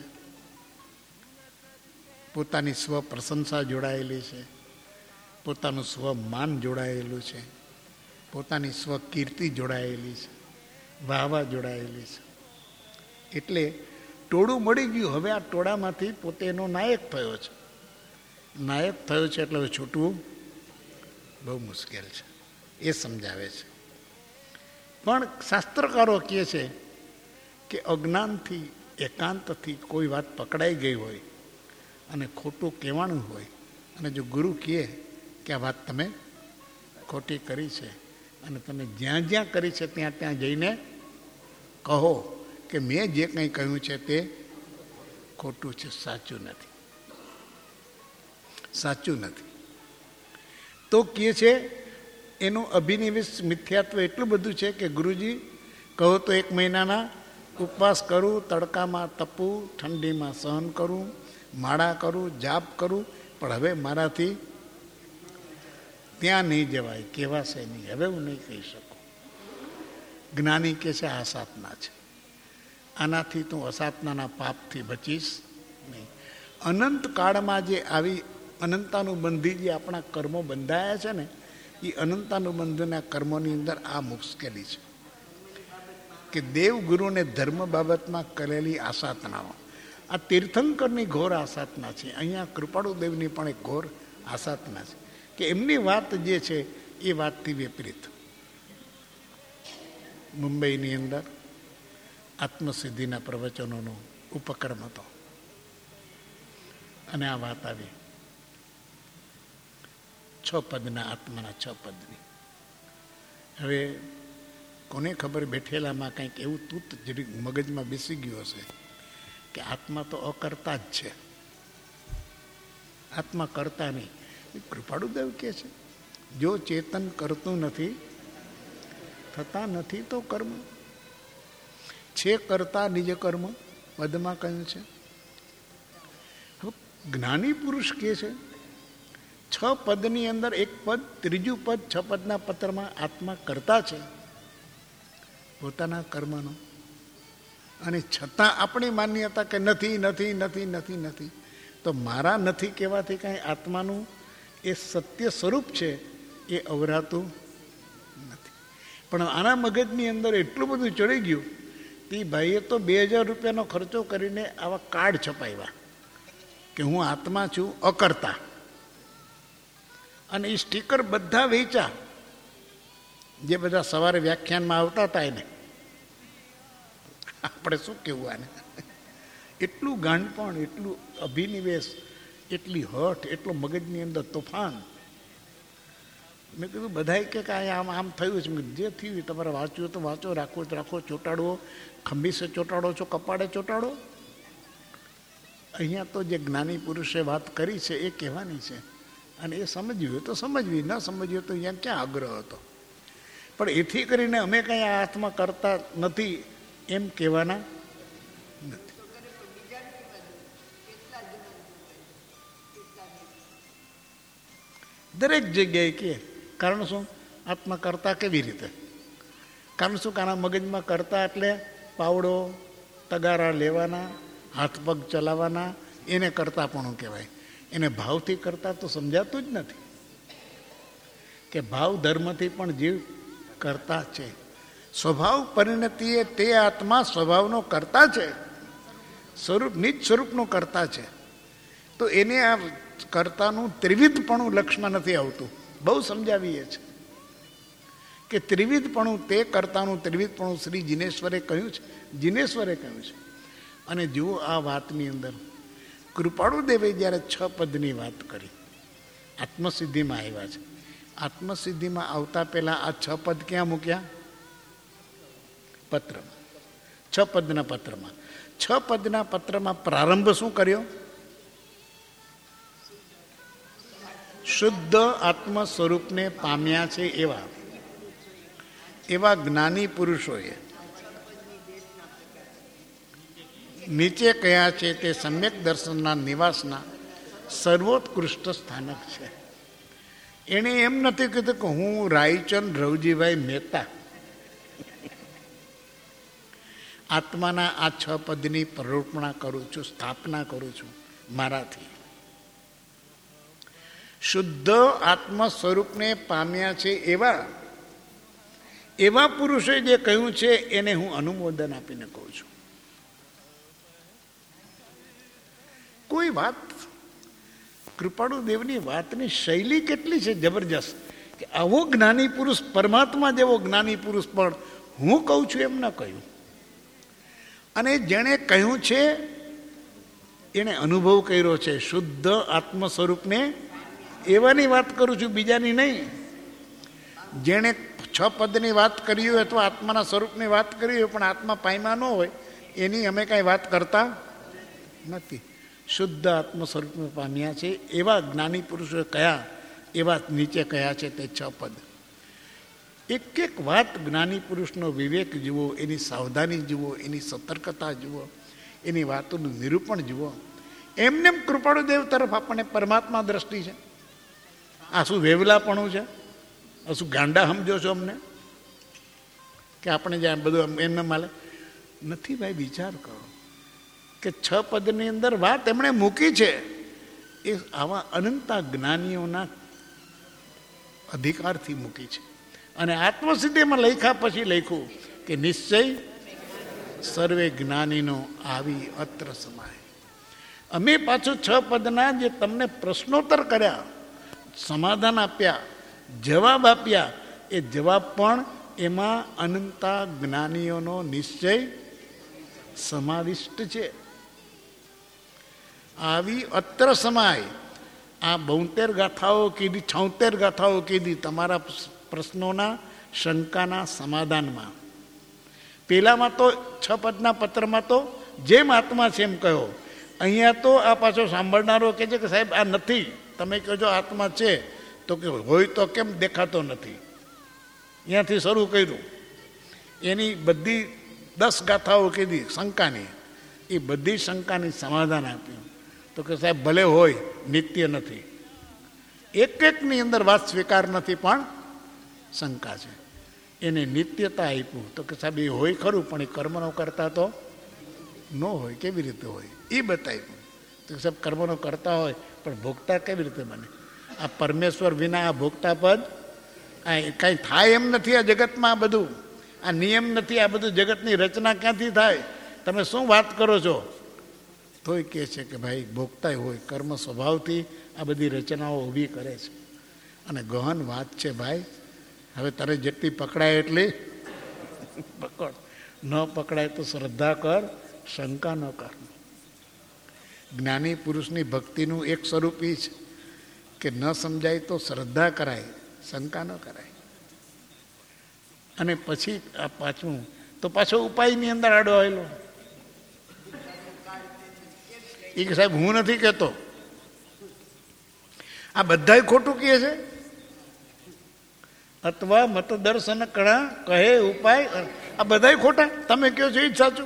પોતાની સ્વ પ્રશંસા જોડાયેલી છે, પોતાનું સ્વમાન જોડાયેલું છે, પોતાની સ્વકીર્તિ જોડાયેલી છે, વાહવા જોડાયેલી છે. એટલે ટોળું મળી ગયું, હવે આ ટોળામાંથી પોતે એનો નાયક થયો છે. નાયક થયો છે એટલે છૂટવું બહુ મુશ્કેલ છે, એ સમજાવે છે. પણ શાસ્ત્રકારો કહે છે કે અજ્ઞાનથી, એકાંતથી કોઈ વાત પકડાઈ ગઈ હોય અને ખોટું કહેવાનું હોય, અને જો ગુરુ કહે કે આ વાત તમે ખોટી કરી છે, અને તમે જ્યાં જ્યાં કરી છે ત્યાં ત્યાં જઈને કહો કે મેં જે કંઈ કહ્યું છે તે ખોટું છે, સાચું નથી, સાચું નથી, તો કહે છે એનું અભિનિવેશ મિથ્યાત્વ એટલું બધું છે કે ગુરુજી કહો તો એક મહિનાના ઉપવાસ કરું, તડકામાં તપું, ઠંડીમાં સહન કરું, માળા કરું, જાપ કરું, પણ હવે મારાથી ત્યાં નહીં જવાય, કહેવાશે નહીં, હવે હું નહીં કહી શકું. જ્ઞાની કે છે આ સાધના છે, આનાથી તું અસાધનાના પાપથી બચીશ નહીં. અનંત કાળમાં જે આવી અનંતાનુબંધી જે આપણા કર્મો બંધાયા છે ને, એ અનંતાનુબંધના કર્મોની અંદર આ મુશ્કેલી છે કે દેવ ગુરુને ધર્મ બાબતમાં કરેલી આસાધનાઓ, આ તીર્થંકરની ઘોર આસાધના છે. અહીંયા કૃપાળુ દેવની પણ એક ઘોર આસાધના છે કે એમની વાત જે છે એ વાતથી વિપરીત. મુંબઈની અંદર આત્મસિદ્ધિના પ્રવચનોનો ઉપક્રમ હતો, અને આ વાત આવી છ પદના આત્માના છ પદની. હવે કોને ખબર બેઠેલામાં કંઈક એવું તૂત જરી મગજમાં બેસી ગયું હશે કે આત્મા તો અકર્તા જ છે, આત્મા કરતા નહીં. કૃપાળુદેવ કહે છે જો ચેતન કરતું નથી, થતા નથી તો કર્મ છે, કરતા નિજ કર્મ પદમાં કહ્યું છે. જ્ઞાની પુરુષ કહે છે છ પદની અંદર એક પદ, ત્રીજું પદ છ પદના પત્રમાં આત્મા કરતા છે પોતાના કર્મનો, અને છતાં આપણી માન્યતા કે નથી નથી નથી નથી નથી, તો મારા નથી કહેવાથી કાંઈ આત્માનું એ સત્ય સ્વરૂપ છે એ અવરાતું નથી. પણ આના મગજની અંદર એટલું બધું ચડી ગયું તે ભાઈએ તો બે હજાર રૂપિયાનો ખર્ચો કરીને આવા કાર્ડ છપાવ્યા કે હું આત્મા છું અકર્તા, અને એ સ્ટીકર બધા વેચ્યા જે બધા સવારે વ્યાખ્યાનમાં આવતા હતા એને આપણે શું કહેવું આને, એટલું ગાંડપણ, એટલું અભિનિવેશ, એટલી હઠ, એટલો મગજની અંદર તોફાન. મેં કીધું બધાય કે આમ આમ થયું છે. જે થયું તમારે વાંચ્યું તો વાંચો, રાખો તો રાખો, ચોંટાડવો ખંભીસે ચોંટાડો છો, કપાળે ચોંટાડો. અહીંયા તો જે જ્ઞાની પુરુષે વાત કરી છે એ કહેવાની છે, અને એ સમજવી હોય તો સમજવી, ન સમજવી હોય તો અહીંયા ક્યાં આગ્રહ હતો. પણ એથી કરીને અમે કંઈ આ હાથમાં કરતા નથી એમ કહેવાના નથી. દરેક જગ્યાએ કે કારણ શું? આત્મા કરતા કેવી રીતે? કારણ શું? કારણ મગજમાં કરતા એટલે પાવડો તગારા લેવાના, હાથ પગ ચલાવવાના, એને કરતા પણ કહેવાય. એને ભાવથી કરતા તો સમજાતું જ નથી કે ભાવ ધર્મથી પણ જીવ કરતા છે. સ્વભાવ પરિણતિએ તે આત્મા સ્વભાવનો કરતા છે, સ્વરૂપ નિજ સ્વરૂપનો કરતા છે. તો એને આ કર્તાનું ત્રિવિધપણું લક્ષમાં નથી આવતું. બહુ સમજાવીએ છે કે ત્રિવિધપણું, તે કર્તાનું ત્રિવિધપણું શ્રી જીનેશ્વરે કહ્યું છે, જીનેશ્વરે કહ્યું છે. અને જુઓ આ વાતની અંદર કૃપાળુ દેવે જ્યારે છ પદની વાત કરી, આત્મસિદ્ધિમાં આવ્યા છે. આત્મસિદ્ધિમાં આવતા પહેલા આ છ પદ ક્યાં મૂક્યા? પત્રમાં, છ પદના પત્રમાં. છ પદના પત્રમાં પ્રારંભ શું કર્યો? શુદ્ધ આત્મ સ્વરૂપને પામ્યા છે એવા એવા જ્ઞાની પુરુષોએ નીચે કયા છે તે સમ્યક દર્શનના નિવાસના સર્વોત્કૃષ્ટ સ્થાનક છે. એણે એમ નથી કીધું કે હું રાયચંદ રવજીભાઈ મહેતા આત્માના આ છ પદની પ્રરૂપણા કરું છું, સ્થાપના કરું છું મારાથી. શુદ્ધ આત્મ સ્વરૂપને પામ્યા છે એવા એવા પુરુષે જે કહ્યું છે એને હું અનુમોદન આપીને કહું છું. કોઈ વાત, કૃપાળુ દેવની વાતની શૈલી કેટલી છે જબરજસ્ત કે આવો જ્ઞાની પુરુષ, પરમાત્મા જેવો જ્ઞાની પુરુષ પણ હું કહું છું એમ ન કહ્યું. અને જેણે કહ્યું છે એને અનુભવ કર્યો છે. શુદ્ધ આત્મ સ્વરૂપને એવાની વાત કરું છું, બીજાની નહીં. જેણે છ પદની વાત કરી હોય અથવા આત્માના સ્વરૂપની વાત કરી હોય પણ આત્મા પામ્યા ન હોય એની અમે કાંઈ વાત કરતા નથી. શુદ્ધ આત્મ સ્વરૂપને પામ્યા છે એવા જ્ઞાની પુરુષો કયા, એવા નીચે કયા છે તે છ પદ. એક એક વાત જ્ઞાની પુરુષનો વિવેક જુઓ, એની સાવધાની જુઓ, એની સતર્કતા જુઓ, એની વાતોનું નિરૂપણ જુઓ. એમને કૃપાળુ દેવ તરફ આપણને પરમાત્મા દ્રષ્ટિ છે. આ શું વેવલાપણું છે? આ શું ગાંડા સમજો છો અમને કે આપણે જ્યાં બધું એમને માલે નથી? ભાઈ વિચાર કરો કે છ પદની અંદર વાત એમણે મૂકી છે એ આવા અનંતા જ્ઞાનીઓના અધિકારથી મૂકી છે. અને આત્મસિદ્ધિમાં લખ્યા પછી લખ્યું કે નિશ્ચય સર્વે જ્ઞાનીનો આવી અત્ર સમાય. અમે પાછું છ પદના જે તમને પ્રશ્નોત્તર કર્યા, સમાધાન આપ્યા, જવાબ આપ્યા, એ જવાબ પણ એમાં અનંતા જ્ઞાનીઓનો નિશ્ચય સમાવિષ્ટ છે. આવી અત્ર સમાય. આ બોતેર ગાથાઓ કીધી, છોતેર ગાથાઓ કીધી તમારા પ્રશ્નોના શંકાના સમાધાનમાં. પેલામાં તો છ પદના પત્રમાં તો જેમ આત્મા છે એમ કહ્યો. અહીંયા તો આ પાછો સાંભળનારો કહે છે કે સાહેબ આ નથી, તમે કહો છો આત્મા છે તો કે હોય તો કેમ દેખાતો નથી. અહીંયાથી શરૂ કર્યું. એની બધી દસ ગાથાઓ કીધી શંકાની, એ બધી શંકાની સમાધાન આપ્યું. તો કે સાહેબ ભલે હોય, નિત્ય નથી. એક એકની અંદર વાત સ્વીકાર નથી પણ શંકા છે. એને નિત્યતા આપ્યું. તો કે સાહેબ એ હોય ખરું પણ એ કર્મનો કરતા તો ન હોય. કેવી રીતે હોય એ બતાવ્યું. તો સાહેબ કર્મનો કરતા હોય પણ ભોગતા કેવી રીતે બને? આ પરમેશ્વર વિના આ ભોગતા પદ આ કાંઈ થાય એમ નથી. આ જગતમાં આ બધું આ નિયમ નથી. આ બધું જગતની રચના ક્યાંથી થાય? તમે શું વાત કરો છો? તોય કહે છે કે ભાઈ ભોગતા હોય, કર્મ સ્વભાવથી આ બધી રચનાઓ ઊભી કરે છે. અને ગહન વાત છે ભાઈ. હવે તારે જેટલી પકડાય એટલી પકડ, ન પકડાય તો શ્રદ્ધા કર, શંકા ન કર. જ્ઞાની પુરુષની ભક્તિનું એક સ્વરૂપ એ છે કે ન સમજાય તો શ્રદ્ધા કરાય, શંકા ન કરાય. અને પછી આ પાછું તો પાછો ઉપાયની અંદર આડો આવેલો. એ કે સાહેબ હું નથી કહેતો, આ બધાય ખોટું કહે છે. અથવા મતદર્શન કણા કહે ઉપાય, આ બધાય ખોટા, તમે કહો છો એ જ સાચું.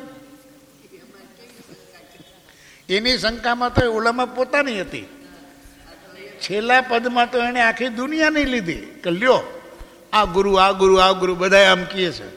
એની શંકામાં તો ઓલામાં પોતાની હતી. છેલ્લા પદમાં તો એને આખી દુનિયાની લીધી કે લ્યો આ ગુરુ આ ગુરુ આ ગુરુ બધા આમ કહે છે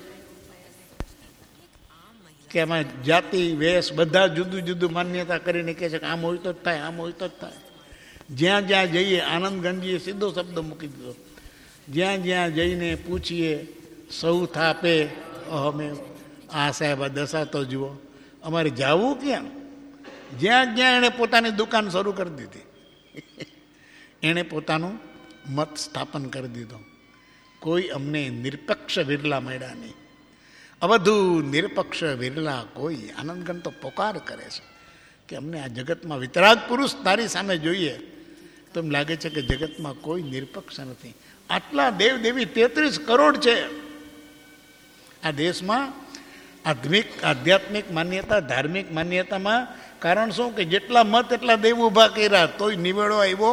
કે એમાં જાતિ વેશ બધા જુદું જુદું માન્યતા કરીને કહે છે કે આમ હોય તો જ થાય, આમ હોય તો જ થાય. જ્યાં જ્યાં જઈએ, આનંદગંજીએ સીધો શબ્દ મૂકી દીધો, જ્યાં જ્યાં જઈને પૂછીએ સૌ થાપે અમે આ સાહેબ આ દશા તો જુઓ, અમારે જાવું ક્યાં? જ્યાં જ્યાં એણે પોતાની દુકાન શરૂ કરી દીધી, એણે પોતાનું મત સ્થાપન કરી દીધો. કોઈ અમને નિરપેક્ષ વિરલા મળ્યા નહીં. અવધુ નિરપક્ષ વિરલા કોઈ. આનંદગણ તો પોકાર કરે છે કે અમને આ જગતમાં વિતરાગ પુરુષ તારી સામે જોઈએ તો એમ લાગે છે કે જગતમાં કોઈ નિરપક્ષ નથી. આટલા દેવ દેવી તેત્રીસ કરોડ છે આ દેશમાં. આધ્યાત્મિક આધ્યાત્મિક માન્યતા, ધાર્મિક માન્યતામાં કારણ શું કે જેટલા મત એટલા દેવ ઊભા કર્યા તોય નિવેડો આવ્યો.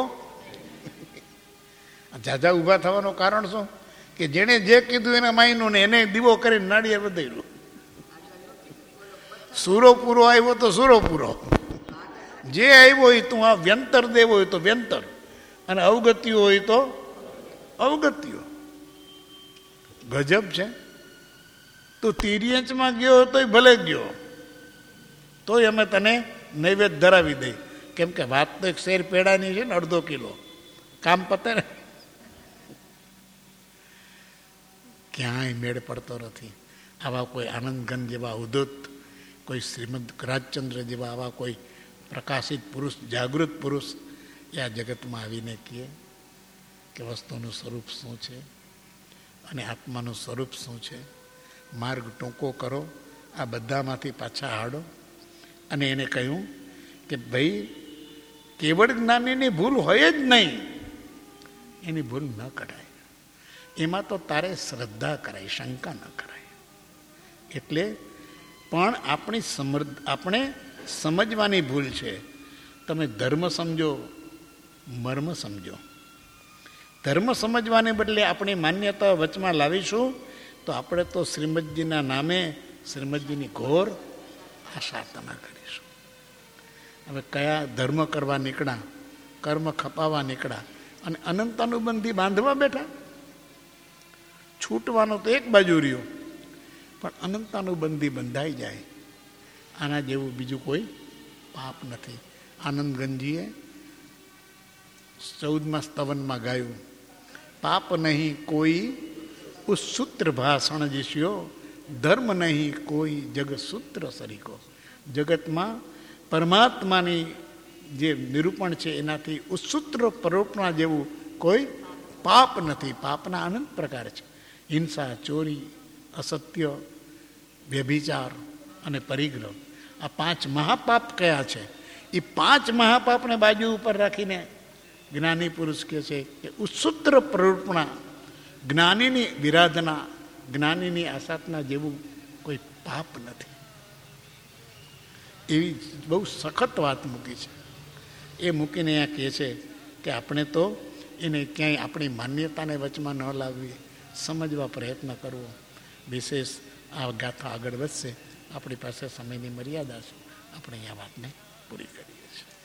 ઝાઝા ઊભા થવાનું કારણ શું કે જેણે જે કીધું એને માન્યું ને એને દીવો કરીને નાળિયેર વધાર્યું. સૂરો પૂરો આવ્યો તો સૂરો પૂરો, જે આવ્યો હોય તું આ વ્યંતર દેવો હોય તો વ્યંતર, અને અવગત્યો હોય તો અવગત્યો. ગજબ છે. તું તિર્યંચમાં ગયો તોય ભલે ગયો, તોય અમે તને નૈવેદ્ય ધરાવી દઈ. કેમ કે વાત તો એક શેર પેડાની છે ને અડધો કિલો, કામ પતે ને. ક્યાંય મેળ પડતો નથી. આવા કોઈ આનંદગન જેવા ઉદ્ધત, કોઈ શ્રીમદ રાજચંદ્ર જેવા આવા કોઈ પ્રકાશિત પુરુષ, જાગૃત પુરુષ એ આ જગતમાં આવીને કહે કે વસ્તુનું સ્વરૂપ શું છે અને આત્માનું સ્વરૂપ શું છે. માર્ગ ટૂંકો કરો, આ બધામાંથી પાછા હાડો. અને એને કહ્યું કે ભાઈ કેવળ જ્ઞાનીની ભૂલ હોય જ નહીં, એની ભૂલ ન કરાય. એમાં તો તારે શ્રદ્ધા કરાય, શંકા ન કરાય. એટલે પણ આપણી સમૃદ્ધ આપણે સમજવાની ભૂલ છે. તમે ધર્મ સમજો, મર્મ સમજો. ધર્મ સમજવાને બદલે આપણી માન્યતા વચમાં લાવીશું તો આપણે તો શ્રીમદજીના નામે શ્રીમદજીની ઘોર આસાધના કરીશું. હવે કયા ધર્મ કરવા નીકળ્યા, કર્મ ખપાવવા નીકળ્યા અને અનંતાનુબંધી બાંધવા બેઠા. છૂટવાનો તો એક બાજુ રહ્યો, પણ અનંતાનુબંધી બંધાઈ જાય આના જેવું બીજું કોઈ પાપ નથી. આનંદગંજીએ ચૌદમા સ્તવનમાં ગાયું, પાપ નહીં કોઈ ઉસૂત્ર ભાષણ જીસ્યો, ધર્મ નહીં કોઈ જગસૂત્ર સરીકો. જગતમાં પરમાત્માની જે નિરૂપણ છે એનાથી ઉસૂત્ર પરોપણા જેવું કોઈ પાપ નથી. પાપના અનંત પ્રકાર છે. હિંસા, ચોરી, અસત્ય, વ્યભિચાર અને પરિગ્રહ, આ પાંચ મહાપાપ કયા છે? એ પાંચ મહાપાપને બાજુ ઉપર રાખીને જ્ઞાની પુરુષ કહે છે કે ઉસૂત્ર પ્રરૂપણા, જ્ઞાનીની વિરાધના, જ્ઞાનીની આસાધના જેવું કોઈ પાપ નથી. એવી બહુ સખત વાત મૂકી છે. એ મૂકીને અહીંયા કહે છે કે આપણે તો એને ક્યાંય આપણી માન્યતાને વચમાં ન લાવવી, સમજવા પ્રયત્ન કરવો. વિશેષ આ ગાથા આગળ વધશે. આપણી પાસે સમયની મર્યાદા છે, આપણે અહીંયા વાતને પૂરી કરીએ છીએ.